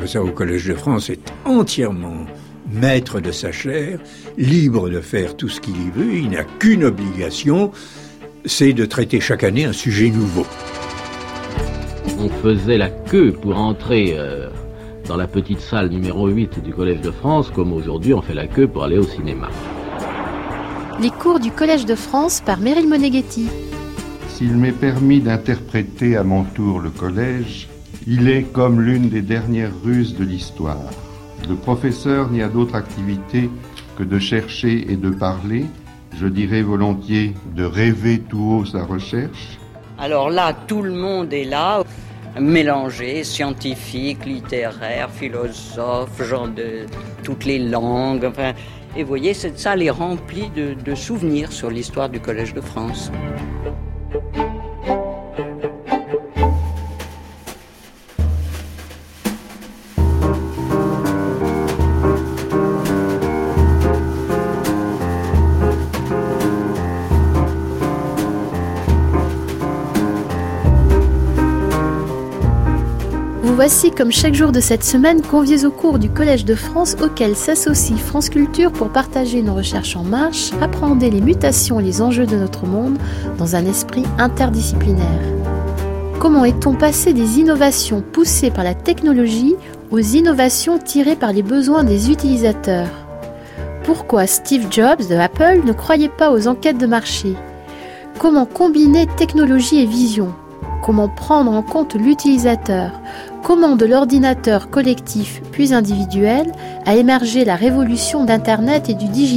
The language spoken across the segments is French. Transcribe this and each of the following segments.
professeur au Collège de France est entièrement maître de sa chaire, libre de faire tout ce qu'il y veut. Il n'a qu'une obligation, c'est de traiter chaque année un sujet nouveau. On faisait la queue pour entrer dans la petite salle numéro 8 du Collège de France, comme aujourd'hui on fait la queue pour aller au cinéma. Les cours du Collège de France par Meryl Moneghetti. S'il m'est permis d'interpréter à mon tour le collège, il est comme l'une des dernières ruses de l'histoire. Le professeur n'y a d'autre activité que de chercher et de parler, je dirais volontiers de rêver tout haut sa recherche. Alors là, tout le monde est là, mélangé, scientifique, littéraire, philosophe, gens de toutes les langues. Enfin, et vous voyez, cette salle est remplie de souvenirs sur l'histoire du Collège de France. Vous voici comme chaque jour de cette semaine conviés au cours du Collège de France auquel s'associe France Culture pour partager nos recherches en marche, appréhender les mutations et les enjeux de notre monde dans un esprit interdisciplinaire. Comment est-on passé des innovations poussées par la technologie aux innovations tirées par les besoins des utilisateurs ? Pourquoi Steve Jobs de Apple ne croyait pas aux enquêtes de marché ? Comment combiner technologie et vision ? Comment prendre en compte l'utilisateur ? Comment de l'ordinateur collectif puis individuel a émergé la révolution d'Internet et du digital ?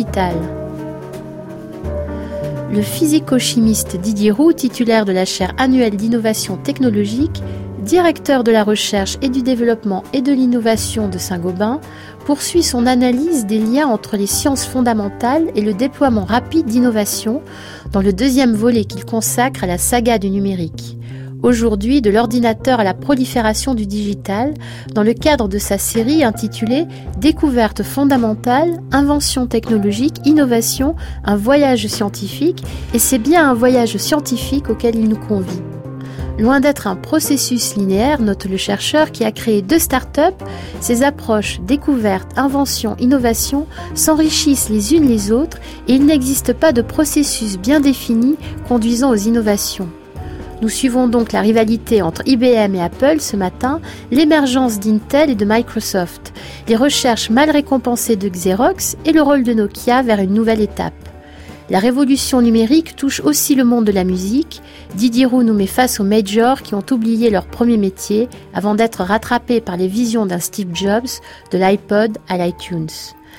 Le physico-chimiste Didier Roux, titulaire de la chaire annuelle d'innovation technologique, directeur de la recherche et du développement et de l'innovation de Saint-Gobain, poursuit son analyse des liens entre les sciences fondamentales et le déploiement rapide d'innovation dans le deuxième volet qu'il consacre à la saga du numérique. Aujourd'hui, de l'ordinateur à la prolifération du digital, dans le cadre de sa série intitulée « Découverte fondamentale, invention technologique, innovation, un voyage scientifique » et c'est bien un voyage scientifique auquel il nous convie. Loin d'être un processus linéaire, note le chercheur qui a créé 2 startups, ces approches découverte, invention, innovation s'enrichissent les unes les autres et il n'existe pas de processus bien défini conduisant aux innovations. Nous suivons donc la rivalité entre IBM et Apple ce matin, l'émergence d'Intel et de Microsoft, les recherches mal récompensées de Xerox et le rôle de Nokia vers une nouvelle étape. La révolution numérique touche aussi le monde de la musique. Didier Roux nous met face aux majors qui ont oublié leur premier métier avant d'être rattrapés par les visions d'un Steve Jobs, de l'iPod à l'iTunes.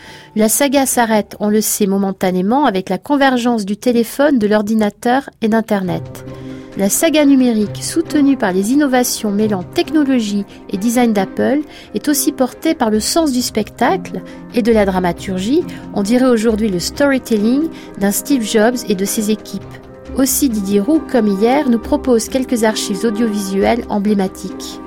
La saga s'arrête, on le sait momentanément, avec la convergence du téléphone, de l'ordinateur et d'Internet. La saga numérique, soutenue par les innovations mêlant technologie et design d'Apple, est aussi portée par le sens du spectacle et de la dramaturgie, on dirait aujourd'hui le storytelling d'un Steve Jobs et de ses équipes. Aussi Didier Roux, comme hier, nous propose quelques archives audiovisuelles emblématiques.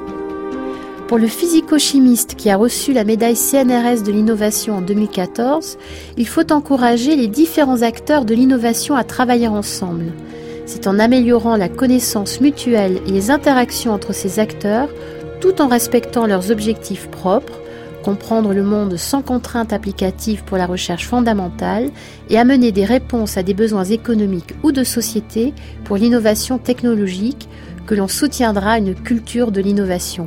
Pour le physico-chimiste qui a reçu la médaille CNRS de l'innovation en 2014, il faut encourager les différents acteurs de l'innovation à travailler ensemble. C'est en améliorant la connaissance mutuelle et les interactions entre ces acteurs, tout en respectant leurs objectifs propres, comprendre le monde sans contraintes applicatives pour la recherche fondamentale et amener des réponses à des besoins économiques ou de société pour l'innovation technologique, que l'on soutiendra une culture de l'innovation.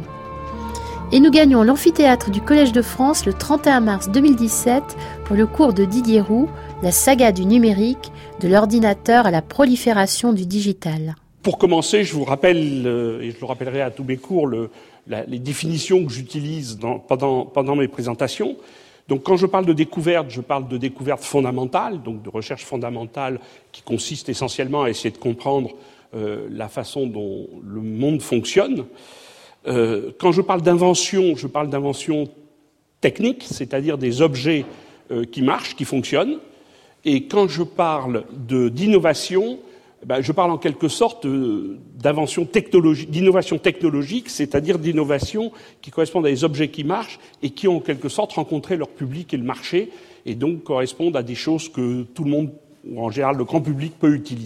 Et nous gagnons l'amphithéâtre du Collège de France le 31 mars 2017 pour le cours de Didier Roux, la saga du numérique, de l'ordinateur à la prolifération du digital. Pour commencer, je vous rappelle, et je le rappellerai à tous mes cours, les définitions que j'utilise pendant mes présentations. Donc quand je parle de découverte, je parle de découverte fondamentale, donc de recherche fondamentale qui consiste essentiellement à essayer de comprendre la façon dont le monde fonctionne. Quand je parle d'invention, je parle d'invention technique, c'est-à-dire des objets qui marchent, qui fonctionnent. Et quand je parle d'innovation, je parle en quelque sorte d'innovation technologique, c'est-à-dire d'innovation qui correspondent à des objets qui marchent et qui ont en quelque sorte rencontré leur public et le marché, et donc correspondent à des choses que tout le monde, ou en général le grand public, peut utiliser.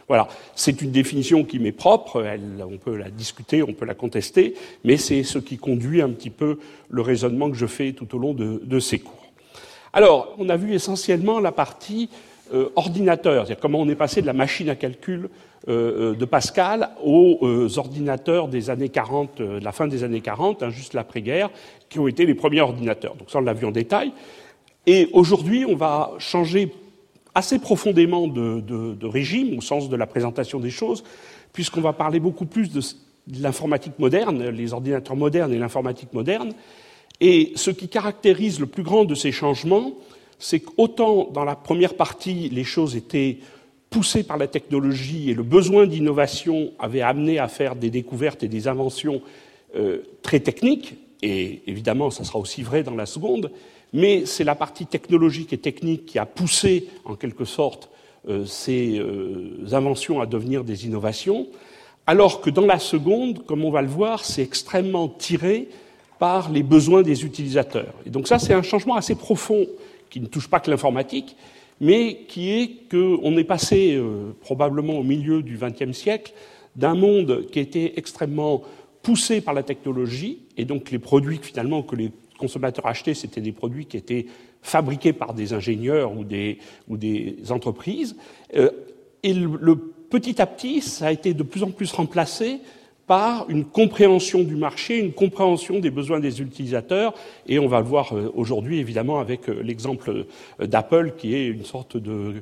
Voilà, c'est une définition qui m'est propre, on peut la discuter, on peut la contester, mais c'est ce qui conduit un petit peu le raisonnement que je fais tout au long de ces cours. Alors, on a vu essentiellement la partie ordinateur, c'est-à-dire comment on est passé de la machine à calcul de Pascal aux ordinateurs des années 40, de la fin des années 40, juste l'après-guerre, qui ont été les premiers ordinateurs. Donc ça, on l'a vu en détail. Et aujourd'hui, on va changer assez profondément de régime, au sens de la présentation des choses, puisqu'on va parler beaucoup plus de l'informatique moderne, les ordinateurs modernes et l'informatique moderne. Et ce qui caractérise le plus grand de ces changements, c'est qu'autant dans la première partie, les choses étaient poussées par la technologie et le besoin d'innovation avait amené à faire des découvertes et des inventions très techniques, et évidemment, ça sera aussi vrai dans la seconde, mais c'est la partie technologique et technique qui a poussé, en quelque sorte, ces inventions à devenir des innovations, alors que dans la seconde, comme on va le voir, c'est extrêmement tiré par les besoins des utilisateurs. Et donc ça, c'est un changement assez profond qui ne touche pas que l'informatique, mais qui est qu'on est passé, probablement au milieu du XXe siècle, d'un monde qui était extrêmement poussé par la technologie, et donc les produits finalement que les consommateurs achetaient, c'était des produits qui étaient fabriqués par des ingénieurs ou des entreprises. Et petit à petit, ça a été de plus en plus remplacé par une compréhension du marché, une compréhension des besoins des utilisateurs, et on va le voir aujourd'hui évidemment avec l'exemple d'Apple qui est une sorte de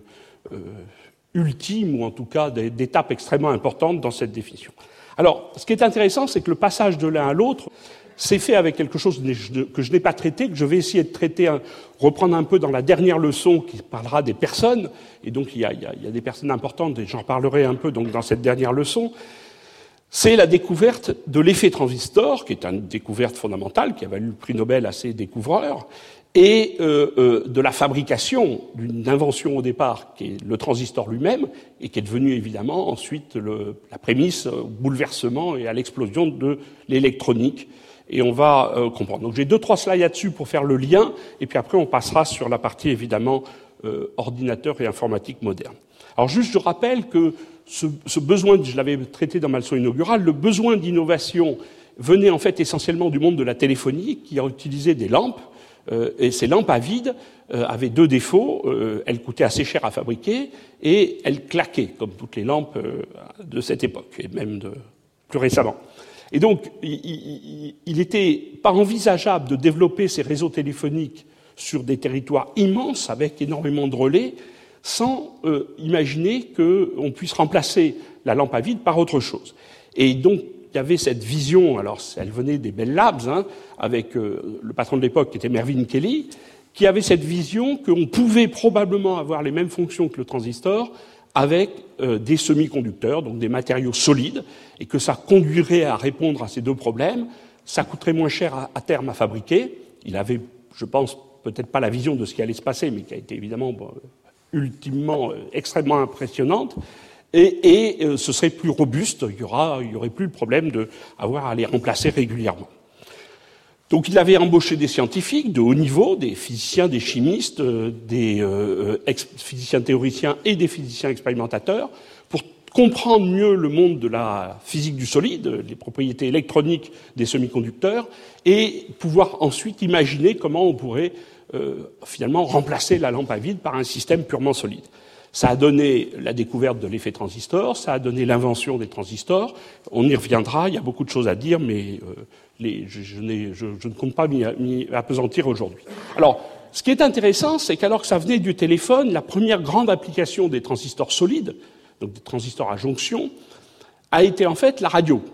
ultime, ou en tout cas d'étape extrêmement importante dans cette définition. Alors, ce qui est intéressant, c'est que le passage de l'un à l'autre s'est fait avec quelque chose que je n'ai pas traité, que je vais essayer de traiter, reprendre un peu dans la dernière leçon qui parlera des personnes, et donc il y a des personnes importantes, et j'en parlerai un peu donc dans cette dernière leçon. C'est la découverte de l'effet transistor, qui est une découverte fondamentale, qui a valu le prix Nobel à ces découvreurs, et de la fabrication d'une invention au départ, qui est le transistor lui-même, et qui est devenu évidemment ensuite la prémisse au bouleversement et à l'explosion de l'électronique. Et on va comprendre. Donc j'ai 2-3 slides là-dessus pour faire le lien, et puis après on passera sur la partie évidemment ordinateur et informatique moderne. Alors juste je rappelle que ce besoin, je l'avais traité dans ma leçon inaugurale, le besoin d'innovation venait en fait essentiellement du monde de la téléphonie, qui a utilisé des lampes, et ces lampes à vide avaient 2 défauts, elles coûtaient assez cher à fabriquer, et elles claquaient, comme toutes les lampes de cette époque, et même plus récemment. Et donc, il n'était pas envisageable de développer ces réseaux téléphoniques sur des territoires immenses, avec énormément de relais, sans imaginer qu'on puisse remplacer la lampe à vide par autre chose. Et donc, il y avait cette vision, alors elle venait des Bell Labs, avec le patron de l'époque qui était Mervyn Kelly, qui avait cette vision qu'on pouvait probablement avoir les mêmes fonctions que le transistor avec des semi-conducteurs, donc des matériaux solides, et que ça conduirait à répondre à ces 2 problèmes. Ça coûterait moins cher à terme à fabriquer. Il avait, je pense, peut-être pas la vision de ce qui allait se passer, mais qui a été évidemment ultimement extrêmement impressionnante. Et ce serait plus robuste, il y aurait plus le problème d'avoir à les remplacer régulièrement. Donc il avait embauché des scientifiques de haut niveau, des physiciens, des chimistes, des physiciens théoriciens et des physiciens expérimentateurs, pour comprendre mieux le monde de la physique du solide, les propriétés électroniques des semi-conducteurs, et pouvoir ensuite imaginer comment on pourrait finalement remplacer la lampe à vide par un système purement solide. Ça a donné la découverte de l'effet transistor, ça a donné l'invention des transistors. On y reviendra, il y a beaucoup de choses à dire, mais je ne compte pas m'y appesantir aujourd'hui. Alors, ce qui est intéressant, c'est qu'alors que ça venait du téléphone, la première grande application des transistors solides, donc des transistors à jonction, a été en fait la radio.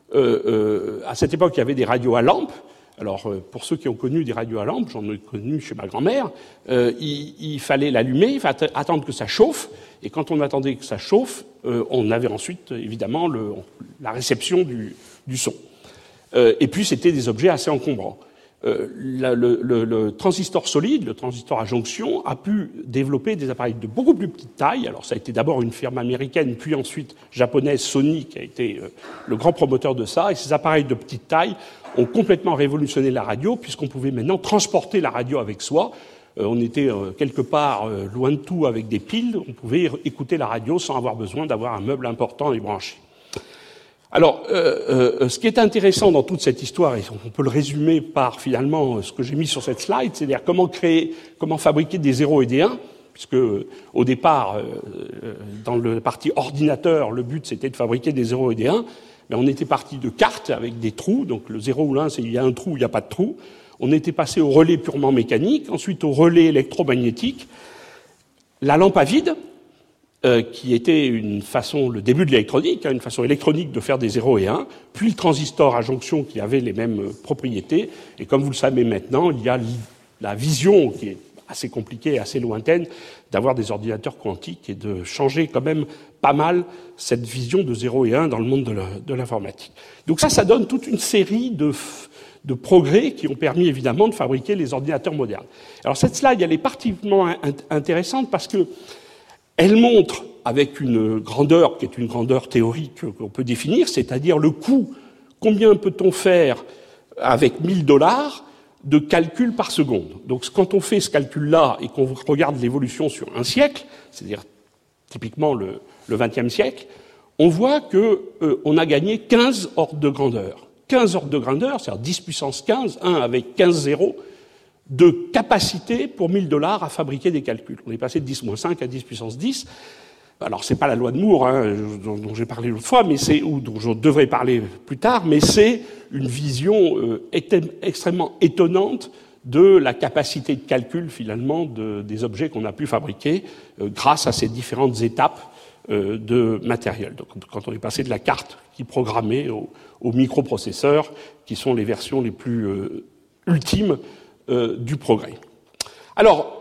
À cette époque, il y avait des radios à lampe. Alors, pour ceux qui ont connu des radios à lampe, j'en ai connu chez ma grand-mère, il fallait l'allumer, il fallait attendre que ça chauffe, et quand on attendait que ça chauffe, on avait ensuite, évidemment, la réception du son. Et puis, c'était des objets assez encombrants. Le transistor solide, le transistor à jonction, a pu développer des appareils de beaucoup plus petite taille. Alors, ça a été d'abord une firme américaine, puis ensuite japonaise, Sony, qui a été le grand promoteur de ça. Et ces appareils de petite taille ont complètement révolutionné la radio, puisqu'on pouvait maintenant transporter la radio avec soi. on était quelque part loin de tout avec des piles, on pouvait écouter la radio sans avoir besoin d'avoir un meuble important et branché. Alors, ce qui est intéressant dans toute cette histoire, et on peut le résumer par finalement ce que j'ai mis sur cette slide, c'est-à-dire comment fabriquer des 0 et des 1, puisque au départ, dans le parti ordinateur, le but c'était de fabriquer des 0 et des 1, mais on était parti de cartes avec des trous, donc le 0 ou l'1, c'est il y a un trou ou il n'y a pas de trou. On était passé au relais purement mécanique, ensuite au relais électromagnétique, la lampe à vide, qui était le début de l'électronique, une façon électronique de faire des 0 et 1, puis le transistor à jonction qui avait les mêmes propriétés, et comme vous le savez maintenant, il y a la vision qui est assez compliquée, assez lointaine, d'avoir des ordinateurs quantiques et de changer quand même pas mal cette vision de 0 et 1 dans le monde de l'informatique. Donc ça donne toute une série de progrès qui ont permis évidemment de fabriquer les ordinateurs modernes. Alors cette slide, elle est particulièrement intéressante parce que elle montre, avec une grandeur qui est une grandeur théorique qu'on peut définir, c'est-à-dire le coût, combien peut-on faire avec $1000 de calcul par seconde. Donc quand on fait ce calcul-là et qu'on regarde l'évolution sur un siècle, c'est-à-dire typiquement le XXe siècle, on voit qu'on a gagné 15 ordres de grandeur. 15 ordres de grandeur, c'est-à-dire 10 puissance 15, 1 avec 15 zéros, de capacité pour $1000 à fabriquer des calculs. On est passé de 10-5 à 10 puissance 10. Alors, c'est pas la loi de Moore, dont j'ai parlé l'autre fois, ou dont je devrais parler plus tard, mais c'est une vision extrêmement étonnante de la capacité de calcul, finalement, des objets qu'on a pu fabriquer grâce à ces différentes étapes de matériel. Donc, quand on est passé de la carte qui programmait aux microprocesseurs, qui sont les versions les plus ultimes du progrès. Alors,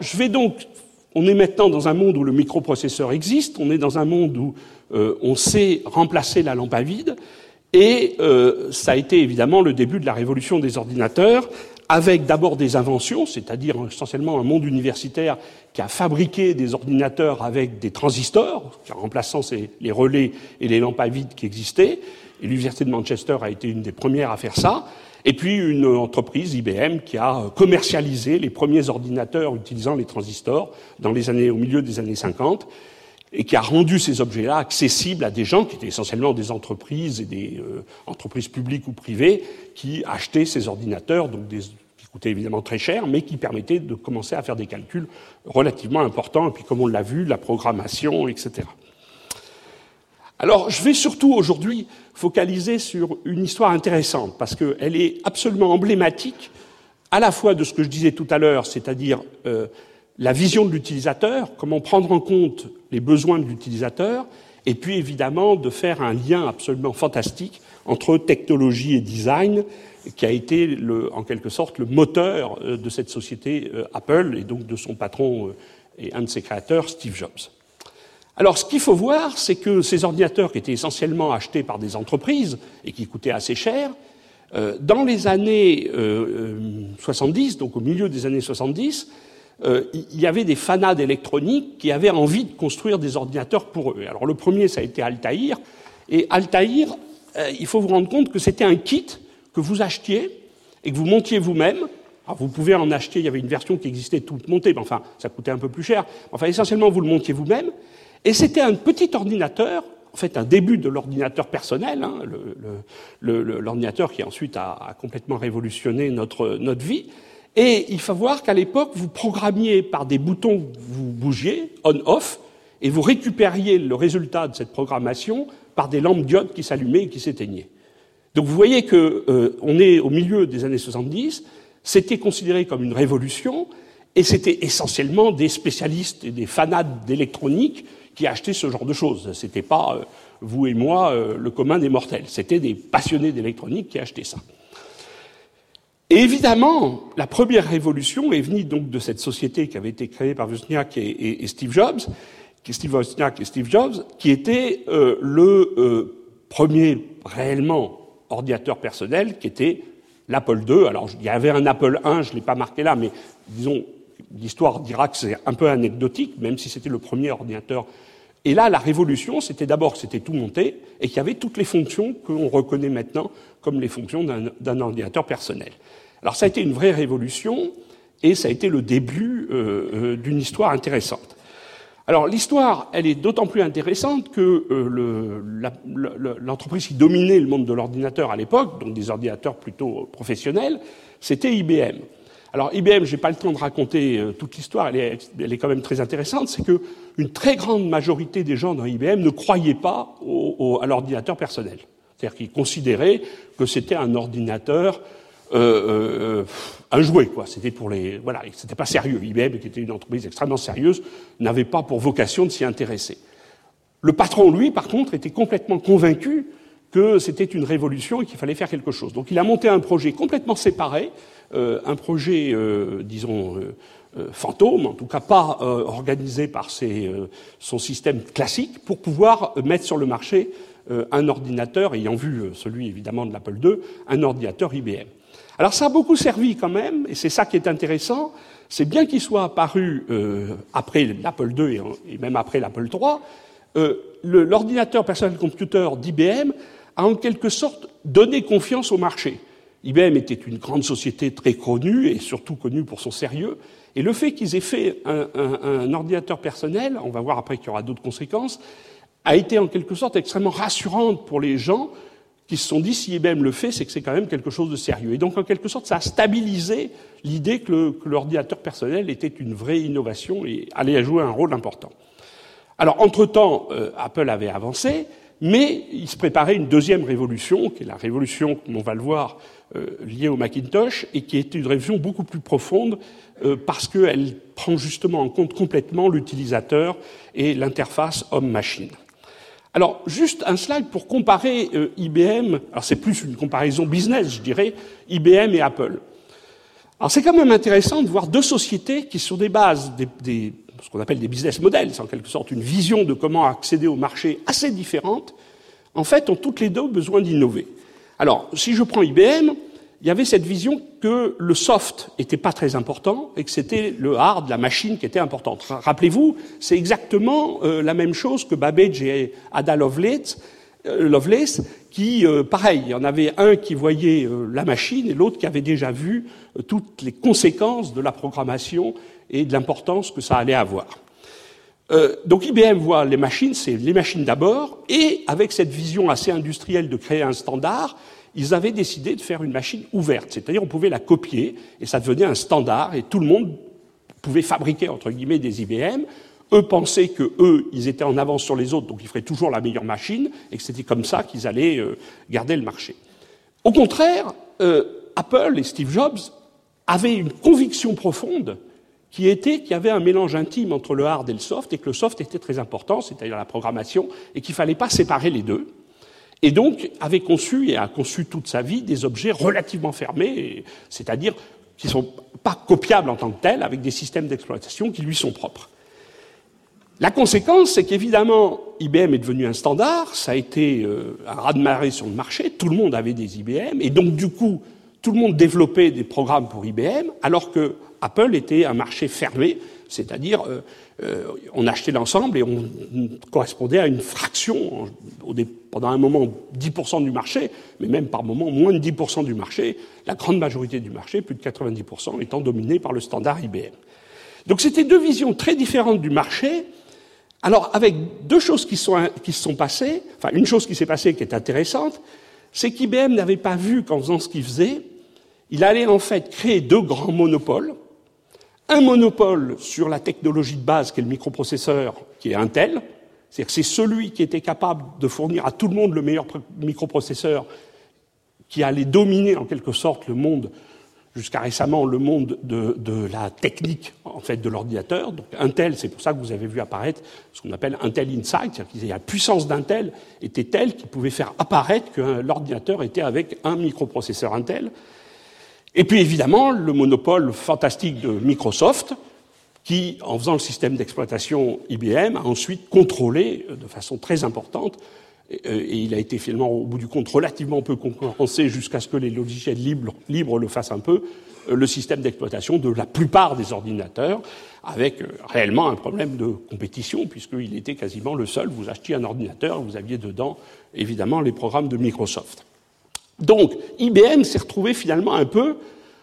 on est maintenant dans un monde où le microprocesseur existe, on est dans un monde où on sait remplacer la lampe à vide, et ça a été évidemment le début de la révolution des ordinateurs, avec d'abord des inventions, c'est-à-dire essentiellement un monde universitaire qui a fabriqué des ordinateurs avec des transistors, remplaçant les relais et les lampes à vide qui existaient, et l'université de Manchester a été une des premières à faire ça, et puis une entreprise, IBM, qui a commercialisé les premiers ordinateurs utilisant les transistors au milieu des années 50, et qui a rendu ces objets-là accessibles à des gens qui étaient essentiellement des entreprises et des entreprises publiques ou privées qui achetaient ces ordinateurs, donc qui coûtaient évidemment très cher, mais qui permettaient de commencer à faire des calculs relativement importants, et puis comme on l'a vu, la programmation, etc. Alors, je vais surtout aujourd'hui focaliser sur une histoire intéressante, parce qu'elle est absolument emblématique, à la fois de ce que je disais tout à l'heure, c'est-à-dire la vision de l'utilisateur, comment prendre en compte les besoins de l'utilisateur, et puis évidemment de faire un lien absolument fantastique entre technologie et design, qui a été en quelque sorte le moteur de cette société Apple, et donc de son patron et un de ses créateurs, Steve Jobs. Alors, ce qu'il faut voir, c'est que ces ordinateurs qui étaient essentiellement achetés par des entreprises et qui coûtaient assez cher, dans les années 70, donc au milieu des années 70, il y avait des fanats d'électronique qui avaient envie de construire des ordinateurs pour eux. Alors, le premier, ça a été Altair. Et Altair, il faut vous rendre compte que c'était un kit que vous achetiez et que vous montiez vous-même. Alors, vous pouvez en acheter, il y avait une version qui existait toute montée, mais enfin, ça coûtait un peu plus cher. Enfin, essentiellement, vous le montiez vous-même. Et c'était un petit ordinateur, en fait un début de l'ordinateur personnel, l'ordinateur qui ensuite a complètement révolutionné notre vie. Et il faut voir qu'à l'époque, vous programmiez par des boutons que vous bougiez, on-off, et vous récupériez le résultat de cette programmation par des lampes diodes qui s'allumaient et qui s'éteignaient. Donc vous voyez qu'on est au milieu des années 70, c'était considéré comme une révolution, et c'était essentiellement des spécialistes et des fanats d'électronique qui achetaient ce genre de choses. C'était pas vous et moi, le commun des mortels. C'était des passionnés d'électronique qui achetaient ça. Et évidemment, la première révolution est venue donc de cette société qui avait été créée par Wozniak et Steve Jobs, qui était le premier réellement ordinateur personnel, qui était l'Apple II. Alors, il y avait un Apple I, je ne l'ai pas marqué là, mais disons, l'histoire dira que c'est un peu anecdotique, même si c'était le premier ordinateur. Et là, la révolution, c'était d'abord que c'était tout monté et qu'il y avait toutes les fonctions qu'on reconnaît maintenant comme les fonctions d'un ordinateur personnel. Alors, ça a été une vraie révolution et ça a été le début d'une histoire intéressante. Alors l'histoire, elle est d'autant plus intéressante que l'entreprise qui dominait le monde de l'ordinateur à l'époque, donc des ordinateurs plutôt professionnels, c'était IBM. Alors IBM, j'ai pas le temps de raconter toute l'histoire, elle est quand même très intéressante, c'est que une très grande majorité des gens dans IBM ne croyaient pas à l'ordinateur personnel. C'est-à-dire qu'ils considéraient que c'était un ordinateur un jouet, quoi. C'était pour les, voilà, c'était pas sérieux. IBM, qui était une entreprise extrêmement sérieuse, n'avait pas pour vocation de s'y intéresser. Le patron, lui, par contre, était complètement convaincu que c'était une révolution et qu'il fallait faire quelque chose. Donc il a monté un projet complètement séparé, un projet, fantôme, en tout cas pas organisé par son système classique, pour pouvoir mettre sur le marché un ordinateur, ayant vu celui évidemment de l'Apple II, un ordinateur IBM. Alors ça a beaucoup servi quand même, et c'est ça qui est intéressant, c'est bien qu'il soit apparu après l'Apple II et même après l'Apple III, l'ordinateur personnel computer d'IBM a en quelque sorte donné confiance au marché. IBM était une grande société très connue, et surtout connue pour son sérieux, et le fait qu'ils aient fait un ordinateur personnel, on va voir après qu'il y aura d'autres conséquences, a été en quelque sorte extrêmement rassurante pour les gens qui se sont dit, si IBM le fait, c'est que c'est quand même quelque chose de sérieux. Et donc, en quelque sorte, ça a stabilisé l'idée que l'ordinateur personnel était une vraie innovation et allait jouer un rôle important. Alors, entre-temps, Apple avait avancé, mais il se préparait une deuxième révolution, qui est la révolution, comme on va le voir, liée au Macintosh, et qui est une révolution beaucoup plus profonde, parce qu'elle prend justement en compte complètement l'utilisateur et l'interface homme-machine. Alors, juste un slide pour comparer IBM, alors c'est plus une comparaison business, je dirais, IBM et Apple. Alors c'est quand même intéressant de voir deux sociétés qui, sur des bases, ce qu'on appelle des business models, c'est en quelque sorte une vision de comment accéder au marché assez différente, en fait, ont toutes les deux besoin d'innover. Alors, si je prends IBM, il y avait cette vision que le soft était pas très important et que c'était le hard, la machine, qui était importante. Rappelez-vous, c'est exactement la même chose que Babbage et Ada Lovelace, qui, pareil, il y en avait un qui voyait la machine et l'autre qui avait déjà vu toutes les conséquences de la programmation et de l'importance que ça allait avoir. Donc IBM voit les machines, c'est les machines d'abord, et avec cette vision assez industrielle de créer un standard, ils avaient décidé de faire une machine ouverte, c'est-à-dire on pouvait la copier et ça devenait un standard et tout le monde pouvait fabriquer entre guillemets des IBM. Eux pensaient que ils étaient en avance sur les autres, donc ils feraient toujours la meilleure machine et que c'était comme ça qu'ils allaient garder le marché. Au contraire, Apple et Steve Jobs avaient une conviction profonde qui était qu'il y avait un mélange intime entre le hard et le soft et que le soft était très important, c'est-à-dire la programmation, et qu'il fallait pas séparer les deux. Et donc, avait conçu et a conçu toute sa vie des objets relativement fermés, c'est-à-dire qui ne sont pas copiables en tant que tels, avec des systèmes d'exploitation qui lui sont propres. La conséquence, c'est qu'évidemment, IBM est devenu un standard, ça a été un raz-de-marée sur le marché, tout le monde avait des IBM, et donc du coup, tout le monde développait des programmes pour IBM, alors que Apple était un marché fermé, c'est-à-dire on achetait l'ensemble et on correspondait à une fraction, pendant un moment 10% du marché, mais même par moment moins de 10% du marché, la grande majorité du marché, plus de 90%, étant dominée par le standard IBM. Donc c'était deux visions très différentes du marché, alors avec deux choses qui se sont passées, enfin une chose qui s'est passée qui est intéressante, c'est qu'IBM n'avait pas vu qu'en faisant ce qu'il faisait, il allait en fait créer deux grands monopoles. Un monopole sur la technologie de base, qui est le microprocesseur, qui est Intel. C'est-à-dire que c'est celui qui était capable de fournir à tout le monde le meilleur microprocesseur, qui allait dominer en quelque sorte le monde, jusqu'à récemment, le monde de la technique, en fait, de l'ordinateur. Donc Intel, c'est pour ça que vous avez vu apparaître ce qu'on appelle Intel Inside, c'est-à-dire que la puissance d'Intel était telle qu'il pouvait faire apparaître que l'ordinateur était avec un microprocesseur Intel. Et puis évidemment, le monopole fantastique de Microsoft, qui, en faisant le système d'exploitation IBM, a ensuite contrôlé de façon très importante, et il a été finalement, au bout du compte, relativement peu concurrencé jusqu'à ce que les logiciels libres le fassent un peu, le système d'exploitation de la plupart des ordinateurs, avec réellement un problème de compétition, puisqu'il était quasiment le seul. Vous achetiez un ordinateur, vous aviez dedans, évidemment, les programmes de Microsoft. Donc, IBM s'est retrouvé finalement un peu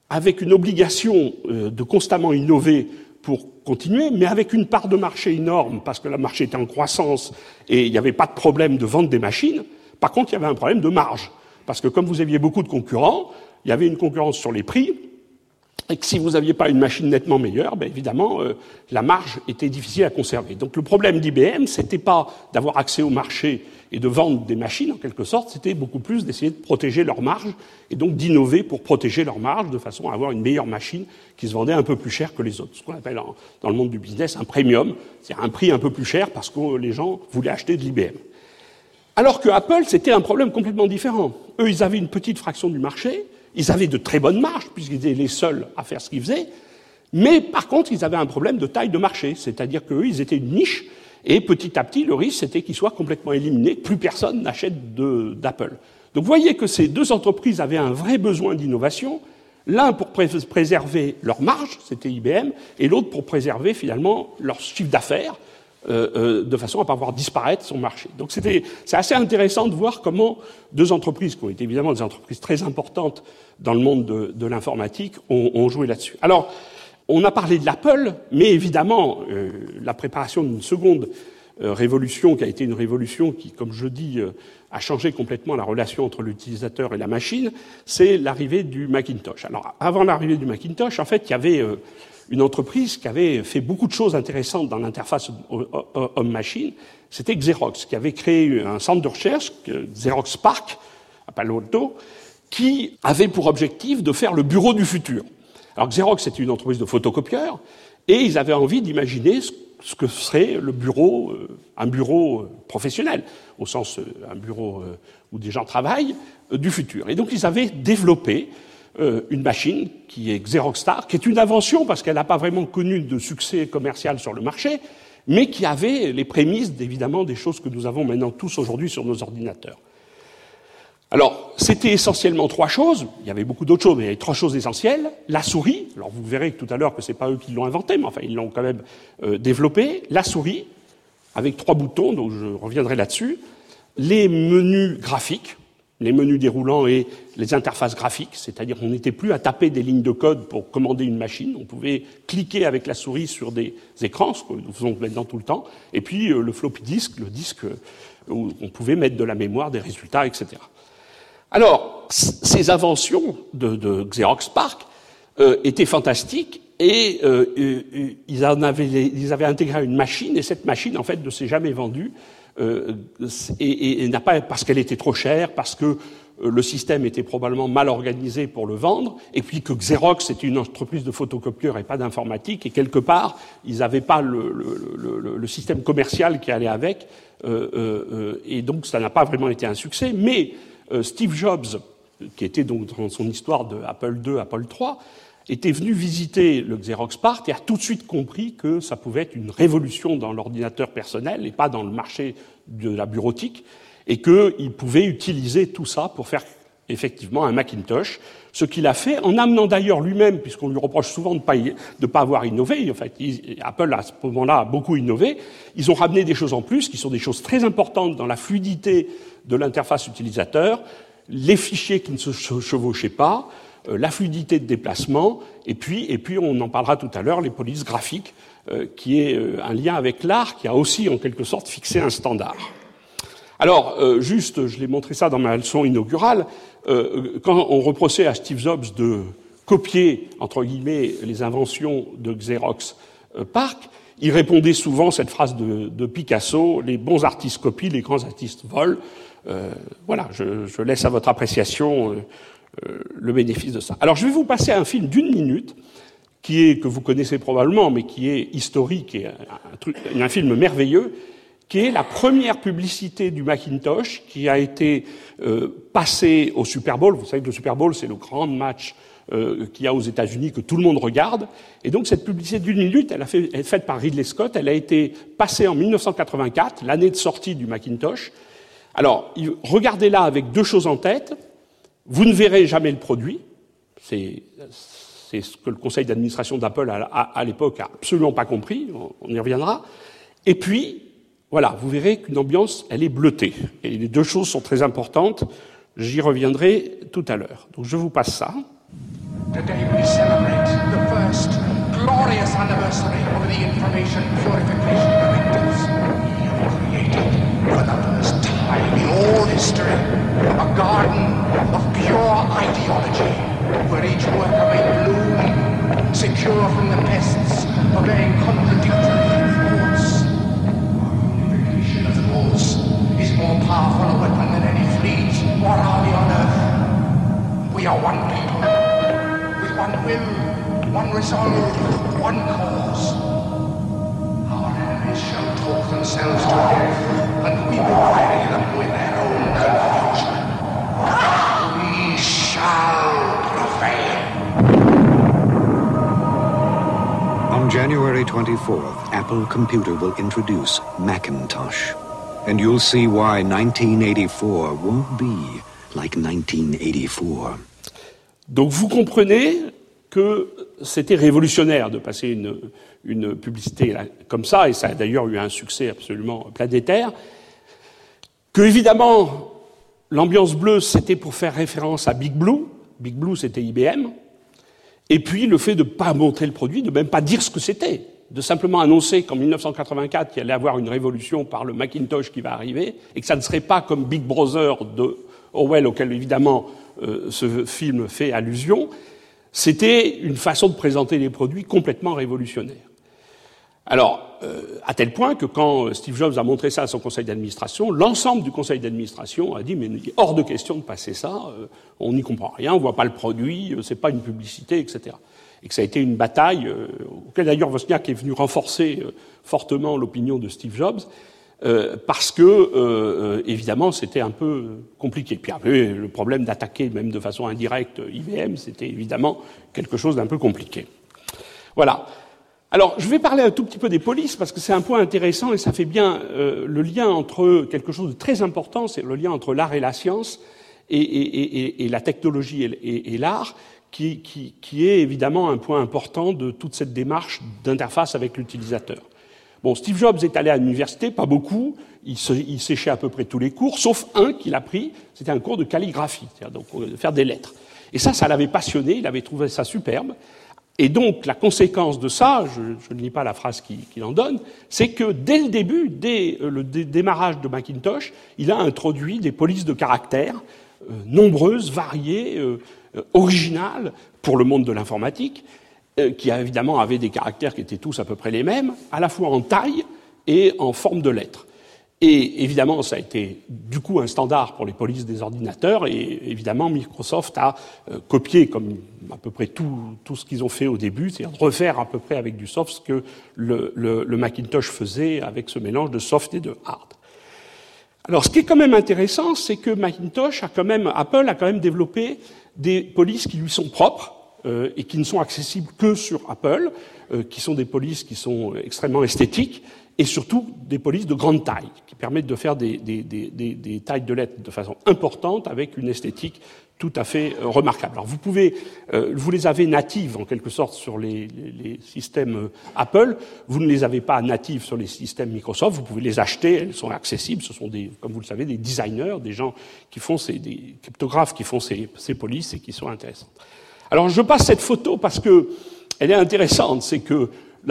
avec une obligation de constamment innover pour continuer, mais avec une part de marché énorme, parce que le marché était en croissance et il n'y avait pas de problème de vente des machines. Par contre, il y avait un problème de marge, parce que comme vous aviez beaucoup de concurrents, il y avait une concurrence sur les prix, et que si vous n'aviez pas une machine nettement meilleure, évidemment, la marge était difficile à conserver. Donc le problème d'IBM, c'était pas d'avoir accès au marché et de vendre des machines, en quelque sorte, c'était beaucoup plus d'essayer de protéger leur marge, et donc d'innover pour protéger leur marge, de façon à avoir une meilleure machine qui se vendait un peu plus cher que les autres. Ce qu'on appelle dans le monde du business un premium, c'est-à-dire un prix un peu plus cher parce que les gens voulaient acheter de l'IBM. Alors que Apple, c'était un problème complètement différent. Eux, ils avaient une petite fraction du marché, ils avaient de très bonnes marges, puisqu'ils étaient les seuls à faire ce qu'ils faisaient, mais par contre, ils avaient un problème de taille de marché, c'est-à-dire qu'eux, ils étaient une niche, et petit à petit, le risque, c'était qu'ils soient complètement éliminés, plus personne n'achète d'Apple. Donc vous voyez que ces deux entreprises avaient un vrai besoin d'innovation, l'un pour préserver leur marge, c'était IBM, et l'autre pour préserver finalement leur chiffre d'affaires, de façon à ne pas voir disparaître son marché. Donc c'est assez intéressant de voir comment deux entreprises, qui ont été évidemment des entreprises très importantes dans le monde de l'informatique, ont joué là-dessus. Alors, on a parlé de l'Apple, mais évidemment, la préparation d'une seconde révolution, qui a été une révolution qui, comme je dis, a changé complètement la relation entre l'utilisateur et la machine, c'est l'arrivée du Macintosh. Alors, avant l'arrivée du Macintosh, en fait, il y avait une entreprise qui avait fait beaucoup de choses intéressantes dans l'interface homme-machine, c'était Xerox, qui avait créé un centre de recherche, Xerox PARC, à Palo Alto, qui avait pour objectif de faire le bureau du futur. Alors Xerox, c'était une entreprise de photocopieurs, et ils avaient envie d'imaginer ce que serait le bureau, un bureau professionnel, au sens un bureau où des gens travaillent, du futur. Et donc ils avaient développé une machine qui est Xerox-Star, qui est une invention parce qu'elle n'a pas vraiment connu de succès commercial sur le marché, mais qui avait les prémices, évidemment, des choses que nous avons maintenant tous aujourd'hui sur nos ordinateurs. Alors, c'était essentiellement trois choses. Il y avait beaucoup d'autres choses, mais il y avait trois choses essentielles. La souris. Alors, vous verrez tout à l'heure que c'est pas eux qui l'ont inventée, mais enfin, ils l'ont quand même développée. La souris, avec trois boutons, donc je reviendrai là-dessus. Les menus graphiques, les menus déroulants et les interfaces graphiques, c'est-à-dire qu'on n'était plus à taper des lignes de code pour commander une machine, on pouvait cliquer avec la souris sur des écrans, ce que nous faisons maintenant tout le temps, et puis le floppy disk, le disque où on pouvait mettre de la mémoire, des résultats, etc. Alors, ces inventions de Xerox PARC étaient fantastiques, et ils avaient intégré une machine, et cette machine, en fait, ne s'est jamais vendue, et n'a pas, parce qu'elle était trop chère, parce que le système était probablement mal organisé pour le vendre, et puis que Xerox était une entreprise de photocopieurs et pas d'informatique, et quelque part, ils n'avaient pas le système commercial qui allait avec, et donc ça n'a pas vraiment été un succès. Mais Steve Jobs, qui était donc dans son histoire de Apple II, Apple III, était venu visiter le Xerox PARC et a tout de suite compris que ça pouvait être une révolution dans l'ordinateur personnel et pas dans le marché de la bureautique, et qu'il pouvait utiliser tout ça pour faire effectivement un Macintosh, ce qu'il a fait en amenant d'ailleurs lui-même, puisqu'on lui reproche souvent de pas avoir innové, en fait, Apple à ce moment-là a beaucoup innové, ils ont ramené des choses en plus qui sont des choses très importantes dans la fluidité de l'interface utilisateur, les fichiers qui ne se chevauchaient pas, la fluidité de déplacement, et puis on en parlera tout à l'heure, les polices graphiques, qui est un lien avec l'art, qui a aussi en quelque sorte fixé un standard. Alors, juste, je l'ai montré ça dans ma leçon inaugurale, quand on reprochait à Steve Jobs de copier, entre guillemets, les inventions de Xerox PARC, il répondait souvent cette phrase de Picasso, les bons artistes copient, les grands artistes volent. Voilà, je laisse à votre appréciation le bénéfice de ça. Alors, je vais vous passer un film d'1 minute, que vous connaissez probablement, mais qui est historique et un film merveilleux, qui est la première publicité du Macintosh qui a été passée au Super Bowl. Vous savez que le Super Bowl, c'est le grand match qu'il y a aux États-Unis, que tout le monde regarde. Et donc, cette publicité d'1 minute, elle est faite par Ridley Scott. Elle a été passée en 1984, l'année de sortie du Macintosh. Alors, regardez-la avec deux choses en tête. Vous ne verrez jamais le produit. C'est ce que le conseil d'administration d'Apple, à l'époque, a absolument pas compris. On y reviendra. Et puis, voilà, vous verrez qu'une ambiance, elle est bleutée. Et les deux choses sont très importantes. J'y reviendrai tout à l'heure. Donc, je vous passe ça. Today we celebrate the first glorious anniversary of the Information Purification Directives. We have created, for the first time in all history, a garden of pure ideology, where each worker may bloom, secure from the pests, obeying contradictory thoughts. Our unification of thoughts is more powerful a weapon than any fleet or army on earth. We are one people, with one will, one resolve, one cause. Our enemies shall talk themselves to death, and we will bury them with their own confusion. We shall prevail. On January 24th, Apple Computer will introduce Macintosh. And you'll see why 1984 won't be like 1984. Donc vous comprenez que c'était révolutionnaire de passer une publicité comme ça, et ça a d'ailleurs eu un succès absolument planétaire, que évidemment l'ambiance bleue c'était pour faire référence à Big Blue. Big Blue c'était IBM, et puis le fait de ne pas montrer le produit, de même pas dire ce que c'était, de simplement annoncer qu'en 1984 il y allait avoir une révolution par le Macintosh qui va arriver, et que ça ne serait pas comme Big Brother de Orwell, auquel évidemment ce film fait allusion. C'était une façon de présenter les produits complètement révolutionnaire. Alors, à tel point que quand Steve Jobs a montré ça à son conseil d'administration, l'ensemble du conseil d'administration a dit « mais il est hors de question de passer ça, on n'y comprend rien, on voit pas le produit, c'est pas une publicité, etc. » Et que ça a été une bataille, auquel d'ailleurs Wozniak est venu renforcer fortement l'opinion de Steve Jobs, parce que, évidemment, c'était un peu compliqué. Puis après, le problème d'attaquer, même de façon indirecte, IBM, c'était évidemment quelque chose d'un peu compliqué. Voilà. Alors, je vais parler un tout petit peu des polices, parce que c'est un point intéressant, et ça fait bien le lien entre quelque chose de très important, c'est le lien entre l'art et la science, et la technologie et l'art, qui est évidemment un point important de toute cette démarche d'interface avec l'utilisateur. Bon, Steve Jobs est allé à l'université, pas beaucoup, il séchait à peu près tous les cours, sauf un qu'il a pris, c'était un cours de calligraphie, c'est-à-dire donc faire des lettres. Et ça l'avait passionné, il avait trouvé ça superbe. Et donc, la conséquence de ça, je ne lis pas la phrase qu'il en donne, c'est que dès le début, dès le démarrage de Macintosh, il a introduit des polices de caractères nombreuses, variées, originales pour le monde de l'informatique, qui évidemment avaient des caractères qui étaient tous à peu près les mêmes, à la fois en taille et en forme de lettres. Et évidemment, ça a été du coup un standard pour les polices des ordinateurs, et évidemment Microsoft a copié comme à peu près tout ce qu'ils ont fait au début, c'est-à-dire refaire à peu près avec du soft ce que le Macintosh faisait avec ce mélange de soft et de hard. Alors, ce qui est quand même intéressant, c'est que Apple a quand même développé des polices qui lui sont propres, et qui ne sont accessibles que sur Apple, qui sont des polices qui sont extrêmement esthétiques, et surtout des polices de grande taille, qui permettent de faire des tailles de lettres de façon importante, avec une esthétique tout à fait remarquable. Alors vous les avez natives en quelque sorte sur les systèmes Apple, vous ne les avez pas natives sur les systèmes Microsoft, vous pouvez les acheter, elles sont accessibles, ce sont comme vous le savez, des designers, des gens qui font des cryptographes qui font ces polices et qui sont intéressantes. Alors je passe cette photo parce que elle est intéressante, c'est que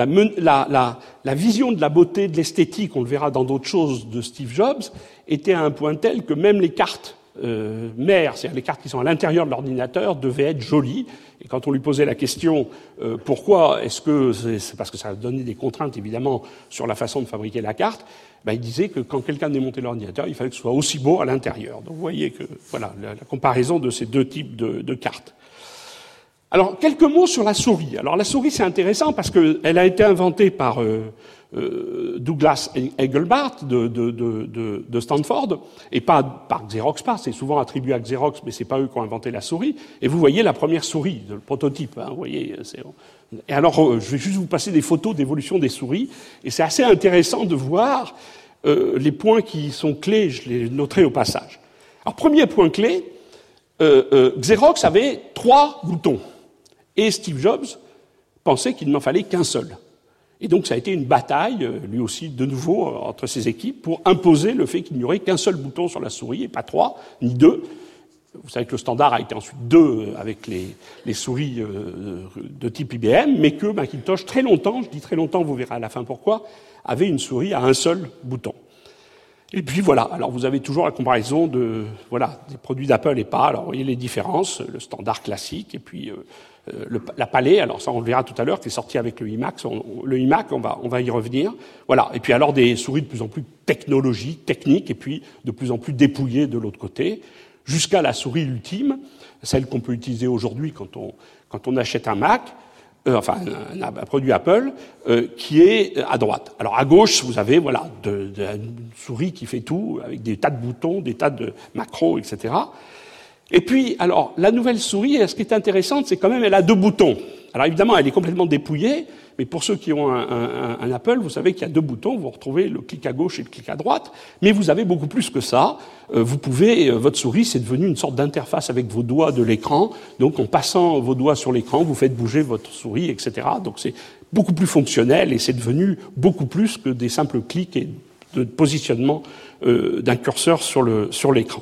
la vision de la beauté, de l'esthétique, on le verra dans d'autres choses de Steve Jobs, était à un point tel que même les cartes mères, c'est-à-dire les cartes qui sont à l'intérieur de l'ordinateur, devaient être jolies. Et quand on lui posait la question pourquoi, est-ce que c'est parce que ça donnait des contraintes évidemment sur la façon de fabriquer la carte, il disait que quand quelqu'un démontait l'ordinateur, il fallait que ce soit aussi beau à l'intérieur. Donc vous voyez que voilà la comparaison de ces deux types de cartes. Alors, quelques mots sur la souris. Alors, la souris, c'est intéressant parce qu'elle a été inventée par Douglas Engelbart de Stanford, et pas par Xerox, c'est souvent attribué à Xerox, mais c'est pas eux qui ont inventé la souris. Et vous voyez la première souris, le prototype, vous voyez. Et alors, je vais juste vous passer des photos d'évolution des souris, et c'est assez intéressant de voir les points qui sont clés, je les noterai au passage. Alors, premier point clé, Xerox avait 3 boutons. Et Steve Jobs pensait qu'il n'en fallait qu'un seul. Et donc ça a été une bataille, lui aussi de nouveau, entre ses équipes, pour imposer le fait qu'il n'y aurait qu'un seul bouton sur la souris, et pas 3, ni 2. Vous savez que le standard a été ensuite 2 avec les souris de type IBM, mais que Macintosh, très longtemps, je dis très longtemps, vous verrez à la fin pourquoi, avait une souris à un seul bouton. Et puis voilà, alors vous avez toujours la comparaison des produits d'Apple et pas. Alors vous voyez les différences, le standard classique et puis la Palais, alors ça on le verra tout à l'heure, qui est sorti avec le iMac, on va y revenir. Voilà, et puis alors des souris de plus en plus techniques, et puis de plus en plus dépouillées de l'autre côté, jusqu'à la souris ultime, celle qu'on peut utiliser aujourd'hui quand on achète un Mac, un produit Apple, qui est à droite. Alors à gauche, vous avez une souris qui fait tout, avec des tas de boutons, des tas de macros, etc. Et puis, alors, la nouvelle souris, ce qui est intéressant, c'est quand même, elle a 2 boutons. Alors évidemment, elle est complètement dépouillée, mais pour ceux qui ont un Apple, vous savez qu'il y a 2 boutons, vous retrouvez le clic à gauche et le clic à droite, mais vous avez beaucoup plus que ça. Votre souris, c'est devenu une sorte d'interface avec vos doigts de l'écran, donc en passant vos doigts sur l'écran, vous faites bouger votre souris, etc. Donc c'est beaucoup plus fonctionnel et c'est devenu beaucoup plus que des simples clics et de positionnement d'un curseur sur l'écran.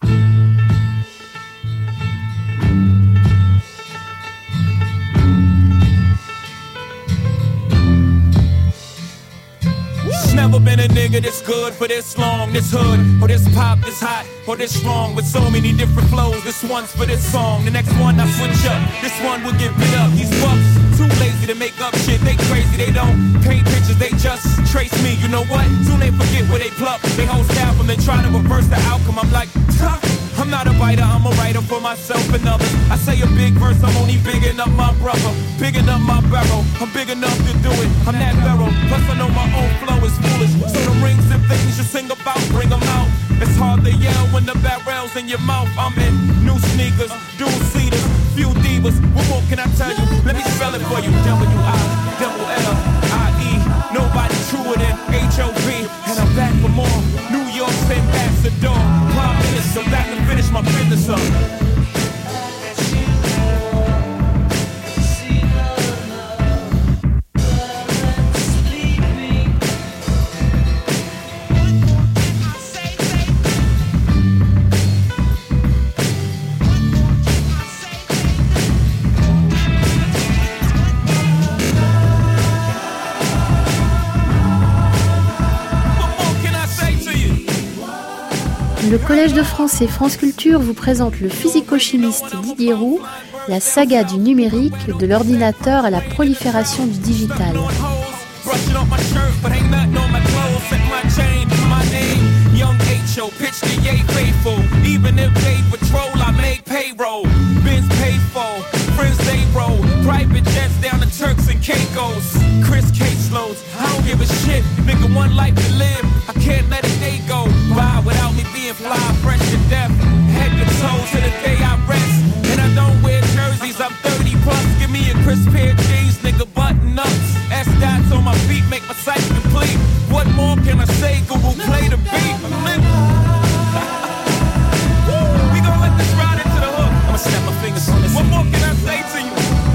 Never been a nigga this good for this long, this hood, or this pop, this hot, or this strong, with so many different flows. This one's for this song, the next one I switch up, this one will get bit up. These bucks, too lazy to make up shit, they crazy, they don't paint pictures, they just trace me. You know what? Soon they forget where they pluck, they whole staff them, they try to reverse the outcome. I'm like, I'm not a biter, I'm a writer for myself and others. I say a big verse, I'm only bigging up my brother, bigging up my barrel. I'm big enough to do it, I'm that barrel. Plus I know my own flow is foolish. So the rings and things you sing about, bring them out. It's hard to yell when the barrel's in your mouth. I'm in new sneakers, dual seaters, few divas. What more can I tell you? Let me spell it for you. W-I-double-L-I-E. Nobody truer than H-O-P. And I'm back for more. New York's ambassador. Prime Minister, back to finish my business up. Le Collège de France et France Culture vous présente le physico-chimiste Didier Roux, la saga du numérique, de l'ordinateur à la prolifération du digital. Private jets down to Turks and Caicos. Chris caseloads. I don't give a shit. Nigga, one life to live. I can't let a day go by without me being fly, fresh to death. Head to toes to the day I rest. And I don't wear jerseys. I'm 30 plus. Give me a crisp pair of jeans, nigga, button ups. S-dots on my feet make my sight complete. What more can I say? Google play the beat. We gon' let this ride into the hook. I'ma snap my fingers on this. What more can I say to you?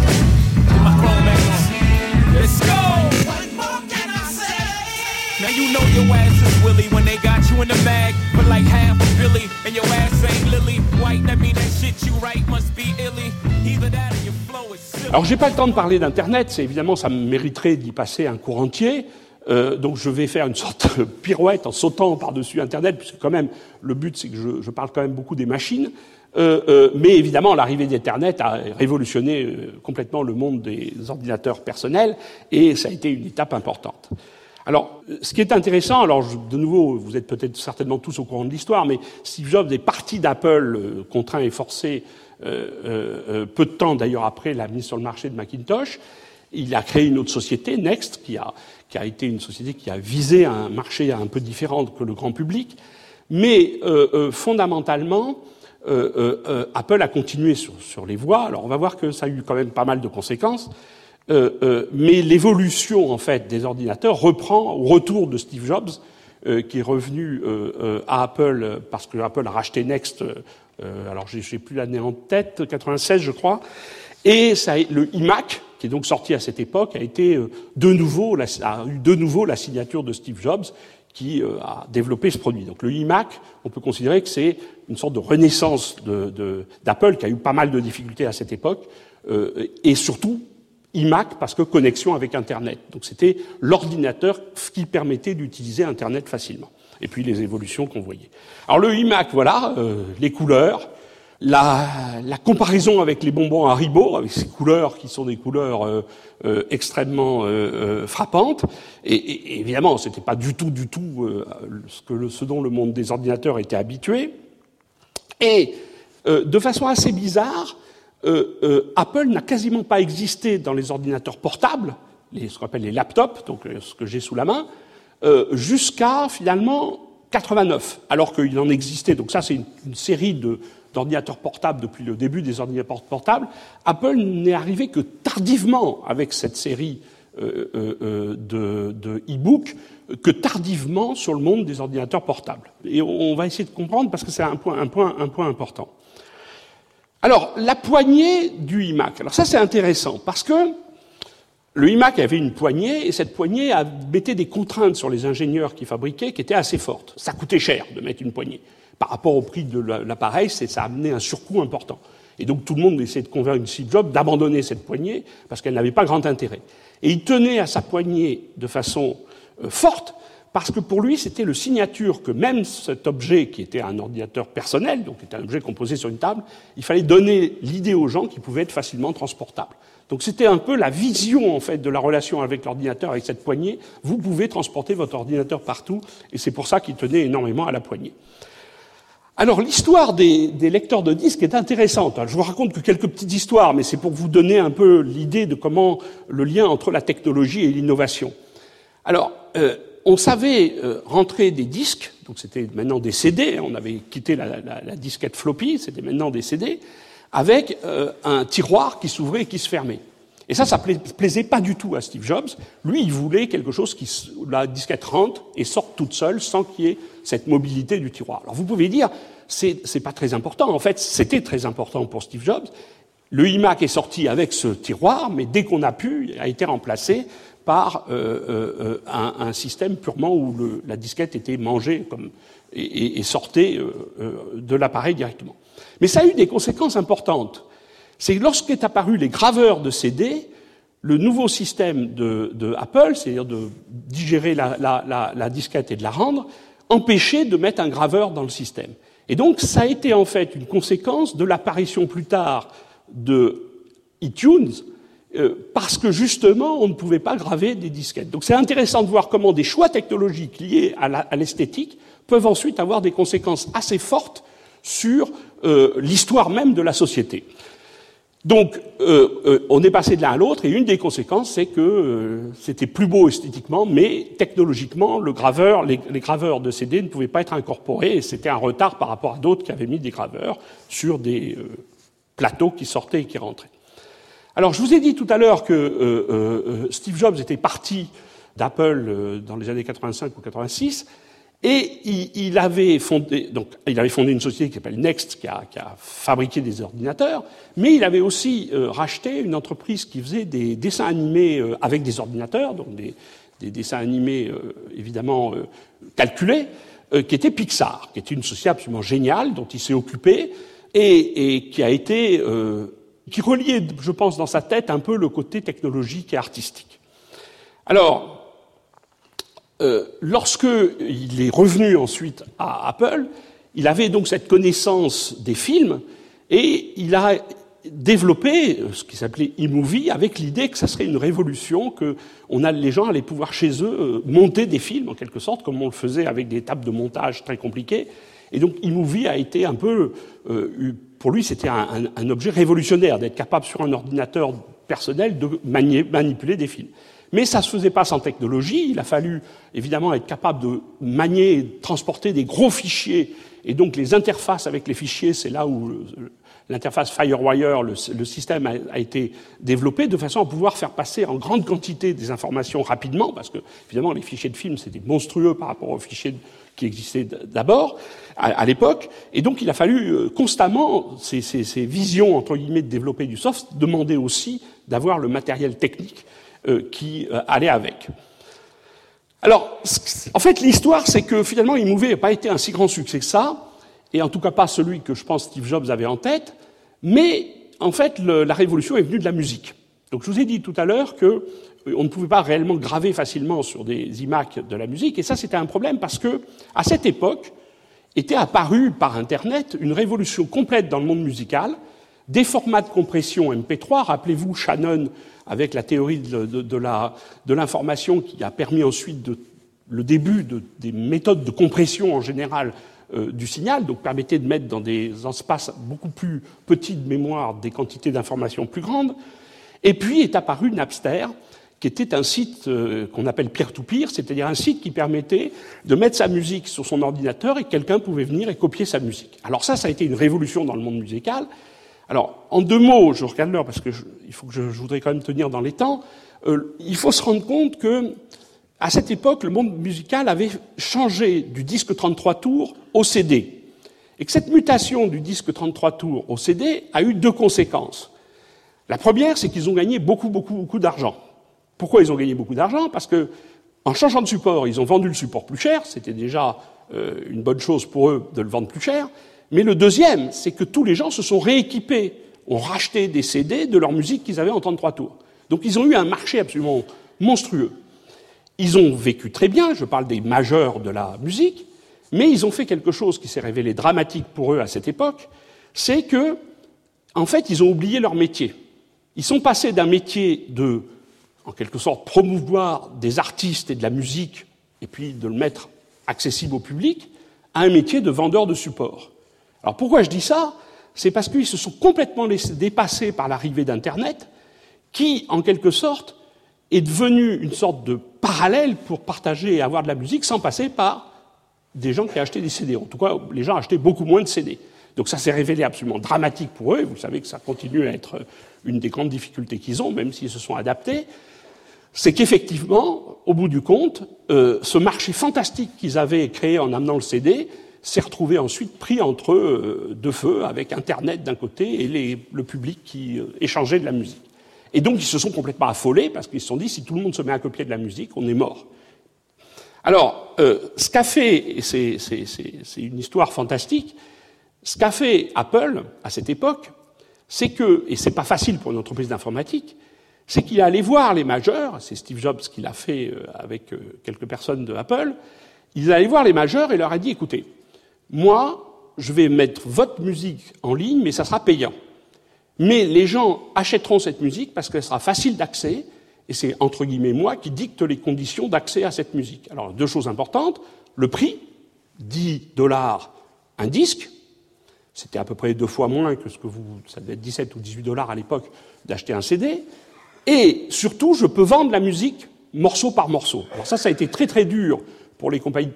Let's go! What more can I say? Now you know your ass is Willie when they got you in the mag for like half a Billy, and your ass ain't Lily White. That mean that shit you write must be illy. Either that or your flow is silly. Alors j'ai pas le temps de parler d'Internet, c'est évidemment ça me mériterait d'y passer un cours entier. Donc je vais faire une sorte de pirouette en sautant par-dessus Internet, puisque quand même le but c'est que je parle quand même beaucoup des machines. Mais évidemment, l'arrivée d'Internet a révolutionné complètement le monde des ordinateurs personnels et ça a été une étape importante. Alors, ce qui est intéressant, alors de nouveau, vous êtes peut-être certainement tous au courant de l'histoire, mais Steve Jobs est parti d'Apple, contraint et forcé, peu de temps d'ailleurs après la mise sur le marché de Macintosh. Il a créé une autre société, Next, qui a été une société qui a visé un marché un peu différent que le grand public, mais fondamentalement, Apple a continué sur les voies. Alors on va voir que ça a eu quand même pas mal de conséquences, mais l'évolution en fait des ordinateurs reprend au retour de Steve Jobs, qui est revenu à Apple parce que Apple a racheté Next. Alors j'ai plus l'année en tête, 96 je crois, et le iMac qui est donc sorti à cette époque a été a eu de nouveau la signature de Steve Jobs, qui a développé ce produit. Donc le iMac, on peut considérer que c'est une sorte de renaissance d'Apple, qui a eu pas mal de difficultés à cette époque, et surtout iMac parce que connexion avec Internet. Donc c'était l'ordinateur qui permettait d'utiliser Internet facilement. Et puis les évolutions qu'on voyait. Alors le iMac, voilà, les couleurs, la comparaison avec les bonbons Haribo, avec ces couleurs qui sont des couleurs extrêmement frappantes. Et évidemment, c'était pas du tout ce dont le monde des ordinateurs était habitué. Et de façon assez bizarre, Apple n'a quasiment pas existé dans les ordinateurs portables, ce qu'on appelle les laptops, donc ce que j'ai sous la main, jusqu'à finalement 89, alors qu'il en existait. Donc ça, c'est une série d'ordinateurs portables depuis le début des ordinateurs portables. Apple n'est arrivé que tardivement avec cette série de e-books, que tardivement sur le monde des ordinateurs portables. Et on va essayer de comprendre parce que c'est un point important. Alors, la poignée du iMac. Alors ça, c'est intéressant parce que le iMac avait une poignée et cette poignée mettait des contraintes sur les ingénieurs qui fabriquaient qui étaient assez fortes. Ça coûtait cher de mettre une poignée. Par rapport au prix de l'appareil, ça amenait un surcoût important. Et donc tout le monde essayait de convaincre Steve Jobs d'abandonner cette poignée parce qu'elle n'avait pas grand intérêt. Et il tenait à sa poignée de façon forte parce que pour lui, c'était le signature que même cet objet qui était un ordinateur personnel, donc qui était un objet composé sur une table, il fallait donner l'idée aux gens qu'il pouvait être facilement transportable. Donc c'était un peu la vision en fait de la relation avec l'ordinateur, avec cette poignée. Vous pouvez transporter votre ordinateur partout, et c'est pour ça qu'il tenait énormément à la poignée. Alors l'histoire des lecteurs de disques est intéressante. Je vous raconte que quelques petites histoires, mais c'est pour vous donner un peu l'idée de comment le lien entre la technologie et l'innovation. Alors, on savait rentrer des disques, donc c'était maintenant des CD, on avait quitté la disquette floppy, c'était maintenant des CD, avec un tiroir qui s'ouvrait et qui se fermait. Et ça plaisait pas du tout à Steve Jobs. Lui, il voulait quelque chose où la disquette rentre et sorte toute seule sans qu'il y ait cette mobilité du tiroir. Alors vous pouvez dire, c'est pas très important. En fait, c'était très important pour Steve Jobs. Le iMac est sorti avec ce tiroir, mais dès qu'on a pu, il a été remplacé par un système purement où la disquette était mangée et sortait de l'appareil directement. Mais ça a eu des conséquences importantes. C'est que lorsqu'est apparu les graveurs de CD, le nouveau système de Apple, c'est-à-dire de digérer la disquette et de la rendre, empêchait de mettre un graveur dans le système. Et donc ça a été en fait une conséquence de l'apparition plus tard de iTunes, parce que justement on ne pouvait pas graver des disquettes. Donc c'est intéressant de voir comment des choix technologiques liés à l'esthétique peuvent ensuite avoir des conséquences assez fortes sur l'histoire même de la société. Donc, on est passé de l'un à l'autre, et une des conséquences, c'est que c'était plus beau esthétiquement, mais technologiquement, les graveurs de CD ne pouvaient pas être incorporés, et c'était un retard par rapport à d'autres qui avaient mis des graveurs sur des plateaux qui sortaient et qui rentraient. Alors, je vous ai dit tout à l'heure que Steve Jobs était parti d'Apple dans les années 85 ou 86, et il avait fondé une société qui s'appelle Next, qui a fabriqué des ordinateurs, mais il avait aussi racheté une entreprise qui faisait des dessins animés avec des ordinateurs, donc des dessins animés évidemment calculés, qui était Pixar, qui était une société absolument géniale dont il s'est occupé et qui a été qui reliait, je pense, dans sa tête un peu le côté technologique et artistique. Alors, lorsque il est revenu ensuite à Apple, il avait donc cette connaissance des films et il a développé ce qui s'appelait eMovie avec l'idée que ça serait une révolution, que les gens allaient pouvoir chez eux monter des films en quelque sorte, comme on le faisait avec des tables de montage très compliquées. Et donc eMovie a été un peu, pour lui, c'était un objet révolutionnaire d'être capable sur un ordinateur personnel de manipuler des films. Mais ça ne se faisait pas sans technologie. Il a fallu, évidemment, être capable de manier, de transporter des gros fichiers. Et donc, les interfaces avec les fichiers, c'est là où l'interface FireWire, le système a été développé de façon à pouvoir faire passer en grande quantité des informations rapidement, parce que, évidemment, les fichiers de films, c'était monstrueux par rapport aux fichiers qui existaient d'abord, à l'époque. Et donc, il a fallu constamment, ces visions, entre guillemets, de développer du soft, demander aussi d'avoir le matériel technique qui allait avec. Alors, en fait, l'histoire, c'est que finalement, iMovie n'a pas été un si grand succès que ça, et en tout cas pas celui que je pense Steve Jobs avait en tête, mais en fait, la révolution est venue de la musique. Donc je vous ai dit tout à l'heure que on ne pouvait pas réellement graver facilement sur des iMac de la musique, et ça c'était un problème parce que à cette époque était apparue par Internet une révolution complète dans le monde musical, des formats de compression MP3, rappelez-vous Shannon avec la théorie de l'information qui a permis ensuite le début des méthodes de compression en général du signal, donc permettait de mettre dans des espaces beaucoup plus petits de mémoire des quantités d'informations plus grandes. Et puis est apparu Napster, qui était un site qu'on appelle peer-to-peer, c'est-à-dire un site qui permettait de mettre sa musique sur son ordinateur et quelqu'un pouvait venir et copier sa musique. Alors ça a été une révolution dans le monde musical. Alors, en 2 mots, je regarde l'heure parce que je voudrais quand même tenir dans les temps, il faut se rendre compte que à cette époque, le monde musical avait changé du disque 33 tours au CD. Et que cette mutation du disque 33 tours au CD a eu 2 conséquences. La première, c'est qu'ils ont gagné beaucoup d'argent. Pourquoi ils ont gagné beaucoup d'argent? Parce que, en changeant de support, ils ont vendu le support plus cher. C'était déjà une bonne chose pour eux de le vendre plus cher. Mais le deuxième, c'est que tous les gens se sont rééquipés, ont racheté des CD de leur musique qu'ils avaient en 33 tours. Donc ils ont eu un marché absolument monstrueux. Ils ont vécu très bien, je parle des majeurs de la musique, mais ils ont fait quelque chose qui s'est révélé dramatique pour eux à cette époque, c'est que, en fait, ils ont oublié leur métier. Ils sont passés d'un métier de, en quelque sorte, promouvoir des artistes et de la musique, et puis de le mettre accessible au public, à un métier de vendeur de support. Alors pourquoi je dis ça? C'est parce qu'ils se sont complètement laissés dépasser par l'arrivée d'Internet, qui, en quelque sorte, est devenu une sorte de parallèle pour partager et avoir de la musique sans passer par des gens qui achetaient des CD. En tout cas, les gens achetaient beaucoup moins de CD. Donc ça s'est révélé absolument dramatique pour eux, et vous savez que ça continue à être une des grandes difficultés qu'ils ont, même s'ils se sont adaptés, c'est qu'effectivement, au bout du compte, ce marché fantastique qu'ils avaient créé en amenant le CD s'est retrouvé ensuite pris entre 2 feux, avec Internet d'un côté et le public qui échangeait de la musique. Et donc ils se sont complètement affolés, parce qu'ils se sont dit, si tout le monde se met à copier de la musique, on est mort. Alors, ce qu'a fait, et c'est une histoire fantastique, ce qu'a fait Apple, à cette époque, c'est que, et c'est pas facile pour une entreprise d'informatique, c'est qu'il est allé voir les majeurs, c'est Steve Jobs qui l'a fait avec quelques personnes de Apple, il est allé voir les majeurs et leur a dit, écoutez, moi, je vais mettre votre musique en ligne, mais ça sera payant. Mais les gens achèteront cette musique parce qu'elle sera facile d'accès, et c'est, entre guillemets, moi qui dicte les conditions d'accès à cette musique. Alors, 2 choses importantes, le prix, $10 un disque, c'était à peu près 2 fois moins que ça devait être 17 ou 18 $ à l'époque d'acheter un CD, et surtout, je peux vendre la musique morceau par morceau. Alors ça a été très très dur pour les compagnies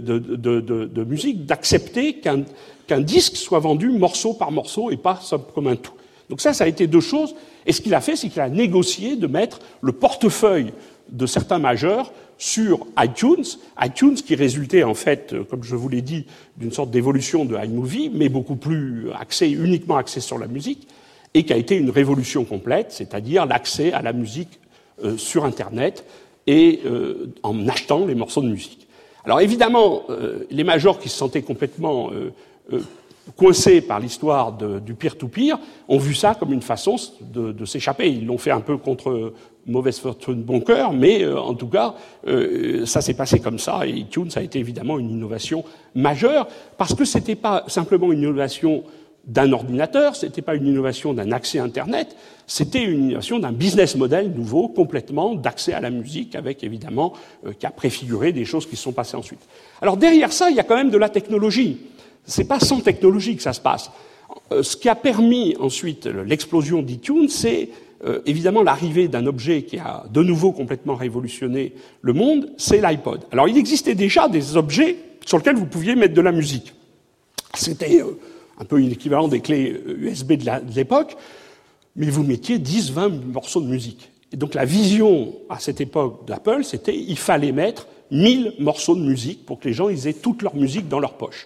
de musique d'accepter qu'un disque soit vendu morceau par morceau et pas comme un tout. Donc ça a été 2 choses. Et ce qu'il a fait, c'est qu'il a négocié de mettre le portefeuille de certains majeurs sur iTunes qui résultait en fait, comme je vous l'ai dit, d'une sorte d'évolution de iMovie, mais beaucoup plus uniquement axé sur la musique, et qui a été une révolution complète, c'est-à-dire l'accès à la musique sur Internet et en achetant les morceaux de musique. Alors évidemment, les majors qui se sentaient complètement coincés par l'histoire du peer-to-peer ont vu ça comme une façon de s'échapper. Ils l'ont fait un peu contre mauvaise fortune, bon cœur, mais en tout cas, ça s'est passé comme ça, et iTunes a été évidemment une innovation majeure, parce que c'était pas simplement une innovation d'un ordinateur, c'était pas une innovation d'un accès Internet, c'était une innovation d'un business model nouveau, complètement, d'accès à la musique, avec évidemment, qui a préfiguré des choses qui se sont passées ensuite. Alors derrière ça, il y a quand même de la technologie. C'est pas sans technologie que ça se passe. Ce qui a permis ensuite l'explosion d'iTunes, c'est évidemment l'arrivée d'un objet qui a de nouveau complètement révolutionné le monde, c'est l'iPod. Alors il existait déjà des objets sur lesquels vous pouviez mettre de la musique. C'était un peu l'équivalent des clés USB de l'époque, mais vous mettiez 10-20 morceaux de musique. Et donc la vision à cette époque d'Apple, c'était il fallait mettre 1000 morceaux de musique pour que les gens ils aient toute leur musique dans leur poche.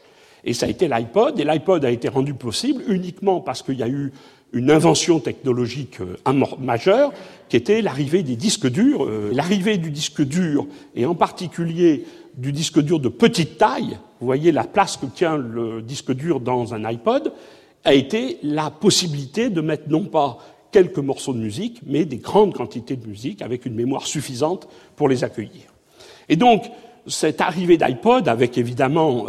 Et ça a été l'iPod, et l'iPod a été rendu possible uniquement parce qu'il y a eu une invention technologique majeure, qui était l'arrivée des disques durs. L'arrivée du disque dur, et en particulier du disque dur de petite taille, vous voyez la place que tient le disque dur dans un iPod, a été la possibilité de mettre non pas quelques morceaux de musique, mais des grandes quantités de musique avec une mémoire suffisante pour les accueillir. Et donc, cette arrivée d'iPod, avec évidemment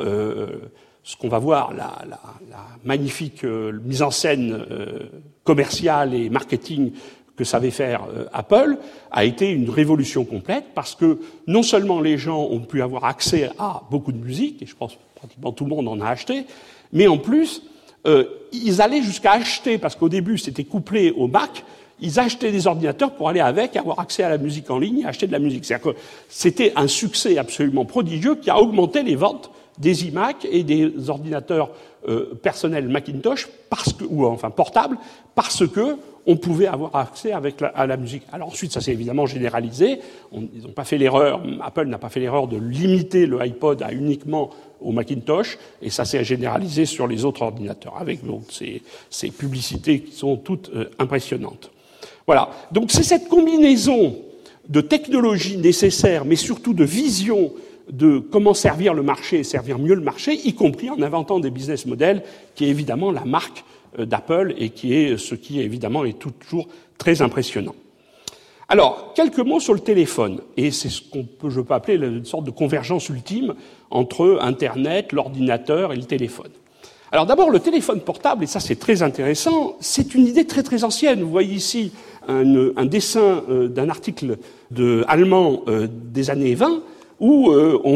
ce qu'on va voir, la magnifique mise en scène commerciale et marketing que savait faire Apple, a été une révolution complète parce que non seulement les gens ont pu avoir accès à beaucoup de musique, et je pense que pratiquement tout le monde en a acheté, mais en plus, ils allaient jusqu'à acheter, parce qu'au début c'était couplé au Mac, ils achetaient des ordinateurs pour aller avec, avoir accès à la musique en ligne et acheter de la musique. C'est-à-dire que c'était un succès absolument prodigieux qui a augmenté les ventes des iMac et des ordinateurs personnels Macintosh, portables, parce que on pouvait avoir accès à la musique. Alors ensuite, ça s'est évidemment généralisé. Ils n'ont pas fait l'erreur, Apple n'a pas fait l'erreur de limiter le iPod à uniquement au Macintosh, et ça s'est généralisé sur les autres ordinateurs, avec donc, ces publicités qui sont toutes impressionnantes. Voilà. Donc c'est cette combinaison de technologies nécessaires, mais surtout de vision de comment servir le marché et servir mieux le marché, y compris en inventant des business models, qui est évidemment la marque d'Apple et qui est ce qui évidemment est toujours très impressionnant. Alors, quelques mots sur le téléphone, et c'est ce je peux appeler une sorte de convergence ultime entre Internet, l'ordinateur et le téléphone. Alors d'abord, le téléphone portable, et ça c'est très intéressant, c'est une idée très très ancienne. Vous voyez ici un dessin d'un article allemand des années 20, où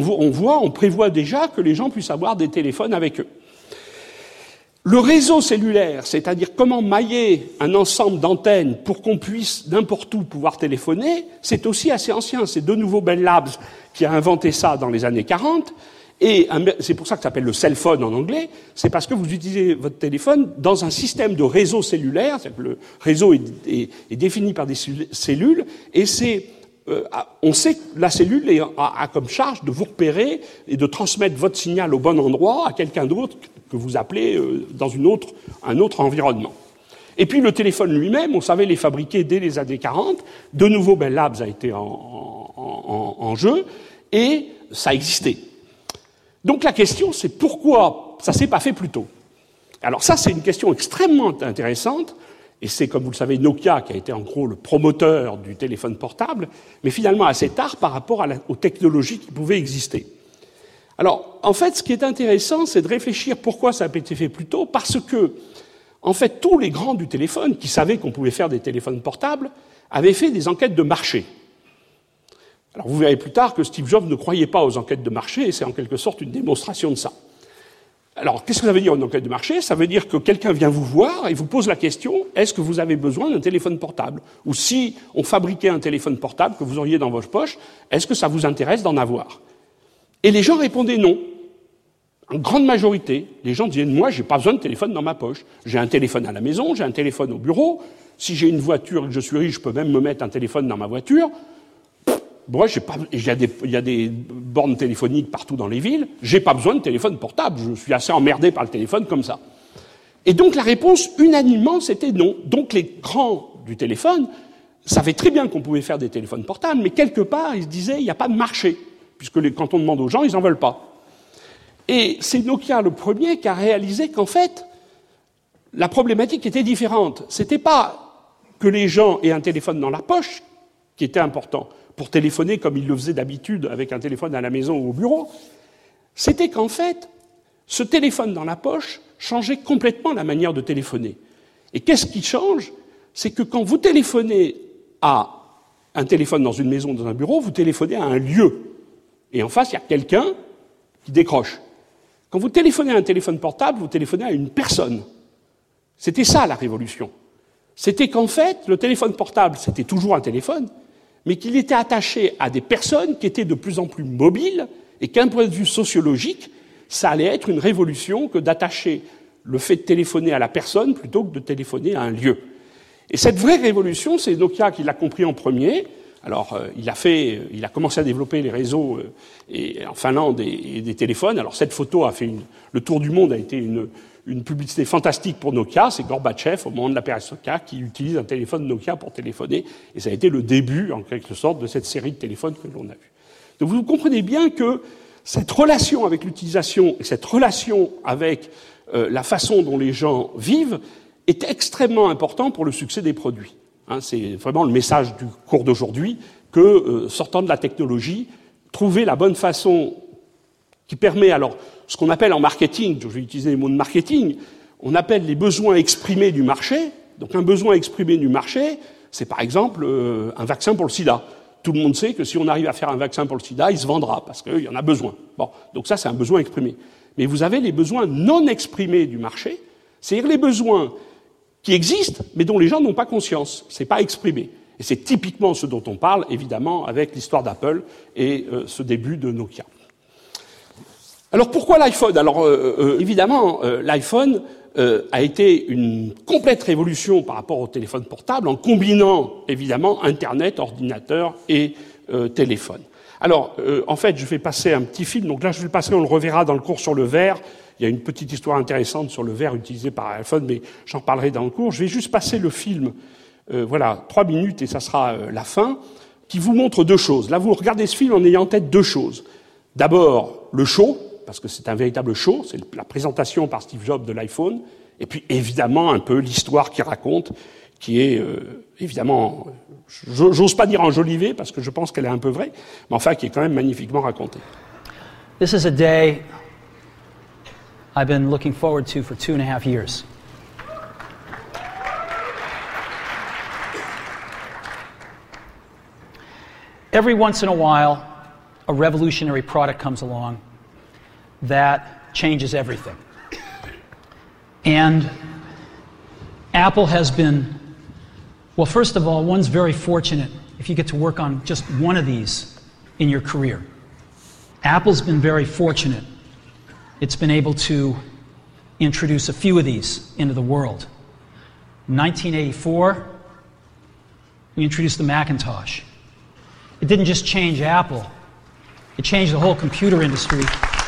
on prévoit déjà que les gens puissent avoir des téléphones avec eux. Le réseau cellulaire, c'est-à-dire comment mailler un ensemble d'antennes pour qu'on puisse n'importe où pouvoir téléphoner, c'est aussi assez ancien. C'est de nouveau Bell Labs qui a inventé ça dans les années 40, et c'est pour ça que ça s'appelle le cell phone en anglais, c'est parce que vous utilisez votre téléphone dans un système de réseau cellulaire, c'est-à-dire que le réseau est défini par des cellules, et on sait que la cellule a comme charge de vous repérer et de transmettre votre signal au bon endroit à quelqu'un d'autre que vous appelez dans un autre environnement. Et puis le téléphone lui-même, on savait les fabriquer dès les années 40. De nouveau, Bell Labs a été en jeu et ça existait. Donc la question, c'est pourquoi ça s'est pas fait plus tôt. Alors ça, c'est une question extrêmement intéressante. Et c'est, comme vous le savez, Nokia qui a été en gros le promoteur du téléphone portable, mais finalement assez tard par rapport aux technologies qui pouvaient exister. Alors, en fait, ce qui est intéressant, c'est de réfléchir pourquoi ça n'a pas été fait plus tôt, parce que, en fait, tous les grands du téléphone, qui savaient qu'on pouvait faire des téléphones portables, avaient fait des enquêtes de marché. Alors, vous verrez plus tard que Steve Jobs ne croyait pas aux enquêtes de marché, et c'est en quelque sorte une démonstration de ça. Alors, qu'est-ce que ça veut dire une enquête de marché? Ça veut dire que quelqu'un vient vous voir et vous pose la question, est-ce que vous avez besoin d'un téléphone portable? Ou si on fabriquait un téléphone portable que vous auriez dans votre poche, est-ce que ça vous intéresse d'en avoir? Et les gens répondaient non. En grande majorité, les gens disaient, moi, j'ai pas besoin de téléphone dans ma poche. J'ai un téléphone à la maison, j'ai un téléphone au bureau. Si j'ai une voiture et que je suis riche, je peux même me mettre un téléphone dans ma voiture. Moi, il y a des bornes téléphoniques partout dans les villes. J'ai pas besoin de téléphone portable. Je suis assez emmerdé par le téléphone comme ça. Et donc la réponse unanimement, c'était non. Donc les grands du téléphone savaient très bien qu'on pouvait faire des téléphones portables, mais quelque part ils se disaient il n'y a pas de marché, puisque quand on demande aux gens, ils n'en veulent pas. Et c'est Nokia le premier qui a réalisé qu'en fait la problématique était différente. C'était pas que les gens aient un téléphone dans la poche qui était important pour téléphoner comme ils le faisaient d'habitude avec un téléphone à la maison ou au bureau, c'était qu'en fait, ce téléphone dans la poche changeait complètement la manière de téléphoner. Et qu'est-ce qui change? C'est que quand vous téléphonez à un téléphone dans une maison, dans un bureau, vous téléphonez à un lieu. Et en face, il y a quelqu'un qui décroche. Quand vous téléphonez à un téléphone portable, vous téléphonez à une personne. C'était ça la révolution. C'était qu'en fait, le téléphone portable, c'était toujours un téléphone, mais qu'il était attaché à des personnes qui étaient de plus en plus mobiles, et qu'un point de vue sociologique, ça allait être une révolution que d'attacher le fait de téléphoner à la personne plutôt que de téléphoner à un lieu. Et cette vraie révolution, c'est Nokia qui l'a compris en premier, Alors, il a commencé à développer les réseaux en Finlande et des téléphones. Alors, cette photo a fait le tour du monde, a été une publicité fantastique pour Nokia. C'est Gorbatchev, au moment de la perestroïka, qui utilise un téléphone Nokia pour téléphoner. Et ça a été le début, en quelque sorte, de cette série de téléphones que l'on a vu. Donc, vous comprenez bien que cette relation avec l'utilisation et cette relation avec la façon dont les gens vivent est extrêmement important pour le succès des produits. C'est vraiment le message du cours d'aujourd'hui que, sortant de la technologie, trouver la bonne façon qui permet, alors, ce qu'on appelle en marketing, je vais utiliser les mots de marketing, on appelle les besoins exprimés du marché. Donc un besoin exprimé du marché, c'est par exemple un vaccin pour le sida. Tout le monde sait que si on arrive à faire un vaccin pour le sida, il se vendra, parce qu'il y en a besoin. Bon, donc ça, c'est un besoin exprimé. Mais vous avez les besoins non exprimés du marché, c'est-à-dire les besoins qui existent, mais dont les gens n'ont pas conscience. C'est pas exprimé. Et c'est typiquement ce dont on parle, évidemment, avec l'histoire d'Apple et ce début de Nokia. Alors pourquoi l'iPhone ? Alors évidemment, l'iPhone a été une complète révolution par rapport au téléphone portable, en combinant évidemment Internet, ordinateur et téléphone. Alors, en fait, je vais passer un petit film. Donc là, je vais le passer, on le reverra dans le cours sur le verre. Il y a une petite histoire intéressante sur le verre utilisé par iPhone, mais j'en parlerai dans le cours. Je vais juste passer le film, 3 minutes, et ça sera la fin, qui vous montre deux choses. Là, vous regardez ce film en ayant en tête deux choses. D'abord, le show, parce que c'est un véritable show, c'est la présentation par Steve Jobs de l'iPhone, et puis évidemment un peu l'histoire qu'il raconte, qui est évidemment, j'ose pas dire enjolivée, parce que je pense qu'elle est un peu vraie, mais enfin qui est quand même magnifiquement racontée. This is a day I've been looking forward to for 2.5 years. Every once in a while, a revolutionary product comes along that changes everything. And Apple has been, well, first of all, one's very fortunate if you get to work on just one of these in your career. Apple's been very fortunate. It's been able to introduce a few of these into the world. In 1984, we introduced the Macintosh. It didn't just change Apple, it changed the whole computer industry.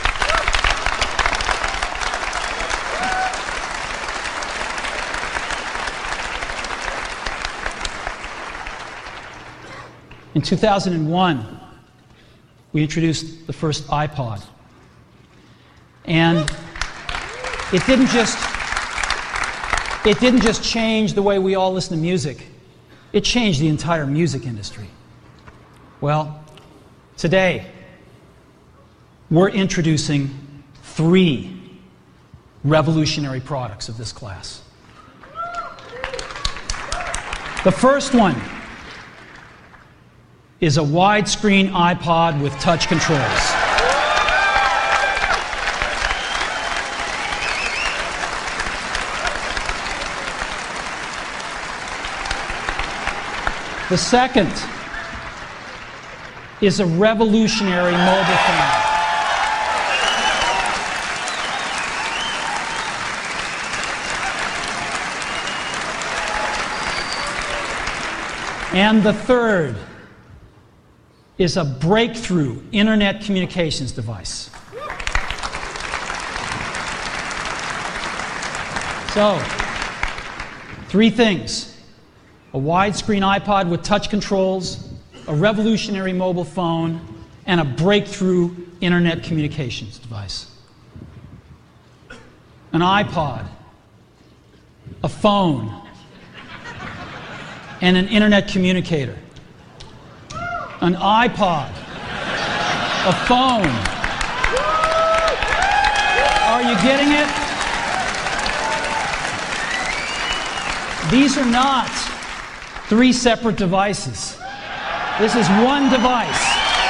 In 2001, we introduced the first iPod. And it didn't just change the way we all listen to music. It changed the entire music industry. Well, today, we're introducing 3 revolutionary products of this class. The first one is a widescreen iPod with touch controls. The second is a revolutionary mobile phone. And the third is a breakthrough internet communications device. So, 3 things: a widescreen iPod with touch controls, a revolutionary mobile phone, and a breakthrough internet communications device. An iPod, a phone, and an internet communicator. An iPod, a phone. Are you getting it? These are not 3 separate devices. This is one device.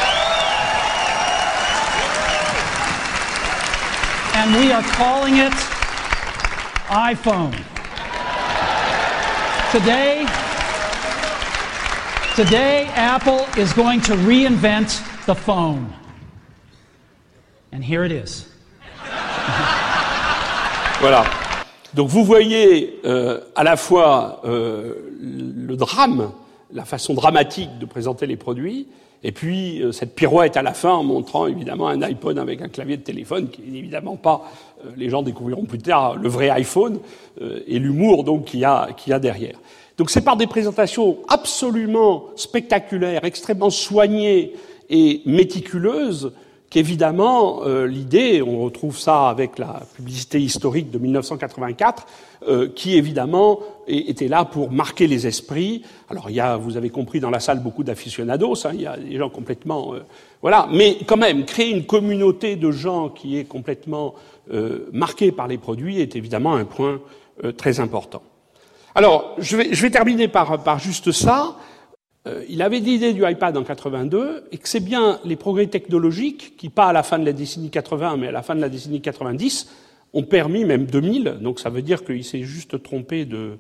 And we are calling it iPhone. Today, Apple is going to reinvent the phone. And here it is. Voilà. Donc vous voyez à la fois le drame la façon dramatique de présenter les produits, et puis cette pirouette à la fin en montrant évidemment un iPod avec un clavier de téléphone, qui n'est évidemment pas, les gens découvriront plus tard, le vrai iPhone, et l'humour donc qu'il y a derrière. Donc c'est par des présentations absolument spectaculaires, extrêmement soignées et méticuleuses, qu'évidemment, l'idée, on retrouve ça avec la publicité historique de 1984, qui évidemment était là pour marquer les esprits. Alors il y a, vous avez compris, dans la salle beaucoup d'aficionados, il y a des gens complètement... voilà, mais quand même, créer une communauté de gens qui est complètement marquée par les produits est évidemment un point très important. Alors, je vais terminer par juste ça. Il avait l'idée du iPad en 82, et que c'est bien les progrès technologiques qui, pas à la fin de la décennie 80, mais à la fin de la décennie 90, ont permis, même 2000, donc ça veut dire qu'il s'est juste trompé de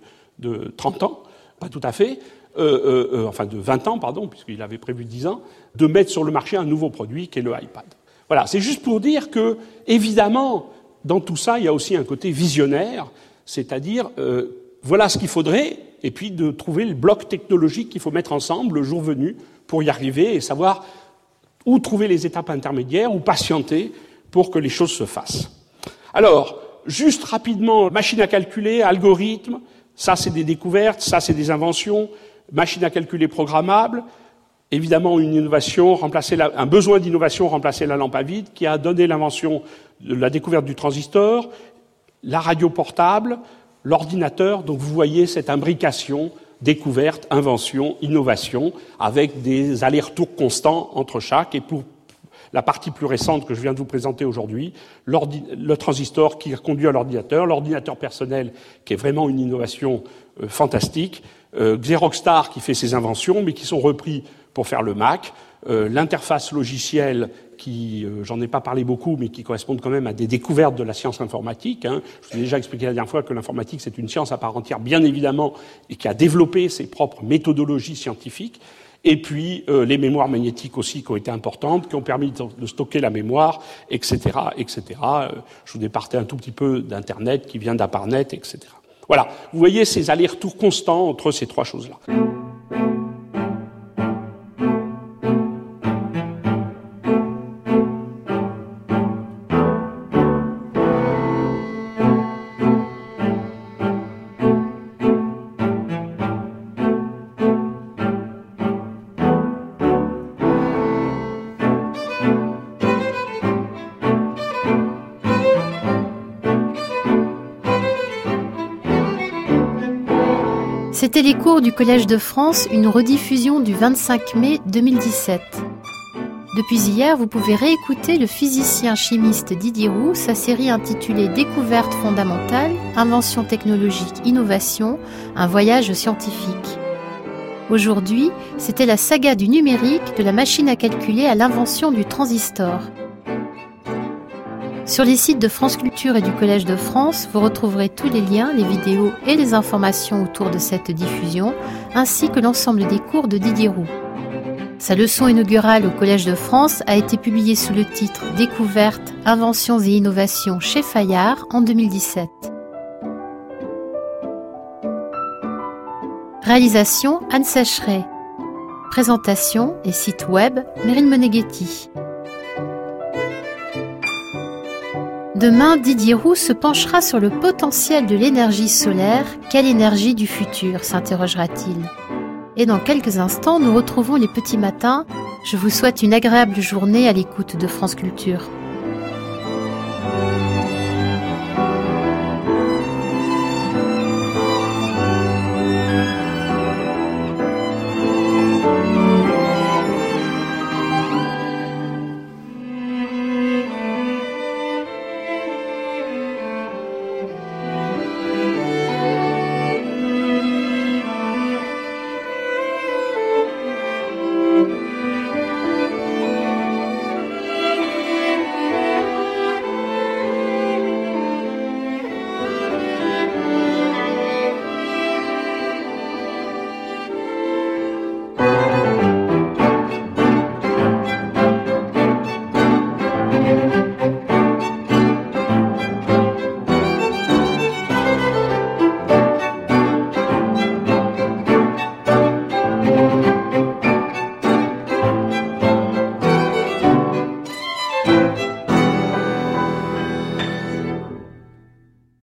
30 ans, pas tout à fait, enfin de 20 ans, pardon, puisqu'il avait prévu 10 ans, de mettre sur le marché un nouveau produit qui est le iPad. Voilà, c'est juste pour dire que, évidemment, dans tout ça, il y a aussi un côté visionnaire, c'est-à-dire, voilà ce qu'il faudrait, et puis de trouver le bloc technologique qu'il faut mettre ensemble le jour venu pour y arriver et savoir où trouver les étapes intermédiaires, ou patienter pour que les choses se fassent. Alors, juste rapidement, machine à calculer, algorithme, ça c'est des découvertes, ça c'est des inventions, machine à calculer programmable, évidemment une innovation, un besoin d'innovation, remplacer la lampe à vide, qui a donné l'invention de la découverte du transistor, la radio portable, l'ordinateur. Donc vous voyez cette imbrication, découverte, invention, innovation, avec des allers-retours constants entre chaque. Et pour la partie plus récente que je viens de vous présenter aujourd'hui, le transistor qui conduit à l'ordinateur personnel qui est vraiment une innovation fantastique, Xeroxstar qui fait ses inventions mais qui sont repris pour faire le Mac, l'interface logicielle qui, j'en ai pas parlé beaucoup, mais qui correspondent quand même à des découvertes de la science informatique. Je vous ai déjà expliqué la dernière fois que l'informatique, c'est une science à part entière, bien évidemment, et qui a développé ses propres méthodologies scientifiques. Et puis, les mémoires magnétiques aussi, qui ont été importantes, qui ont permis de stocker la mémoire, etc., etc. Je vous départais un tout petit peu d'Internet, qui vient d'Aparnet, etc. Voilà. Vous voyez ces allers-retours constants entre ces trois choses-là. C'était les cours du Collège de France, une rediffusion du 25 mai 2017. Depuis hier, vous pouvez réécouter le physicien chimiste Didier Roux, sa série intitulée Découvertes fondamentales, inventions technologiques, innovation, un voyage scientifique. Aujourd'hui, c'était la saga du numérique, de la machine à calculer à l'invention du transistor. Sur les sites de France Culture et du Collège de France, vous retrouverez tous les liens, les vidéos et les informations autour de cette diffusion, ainsi que l'ensemble des cours de Didier Roux. Sa leçon inaugurale au Collège de France a été publiée sous le titre « Découvertes, inventions et innovations chez Fayard » en 2017. Réalisation Anne Sécheret. Présentation et site web Meryl Moneghetti. Demain, Didier Roux se penchera sur le potentiel de l'énergie solaire. Quelle énergie du futur, s'interrogera-t-il. Et dans quelques instants, nous retrouvons les petits matins. Je vous souhaite une agréable journée à l'écoute de France Culture.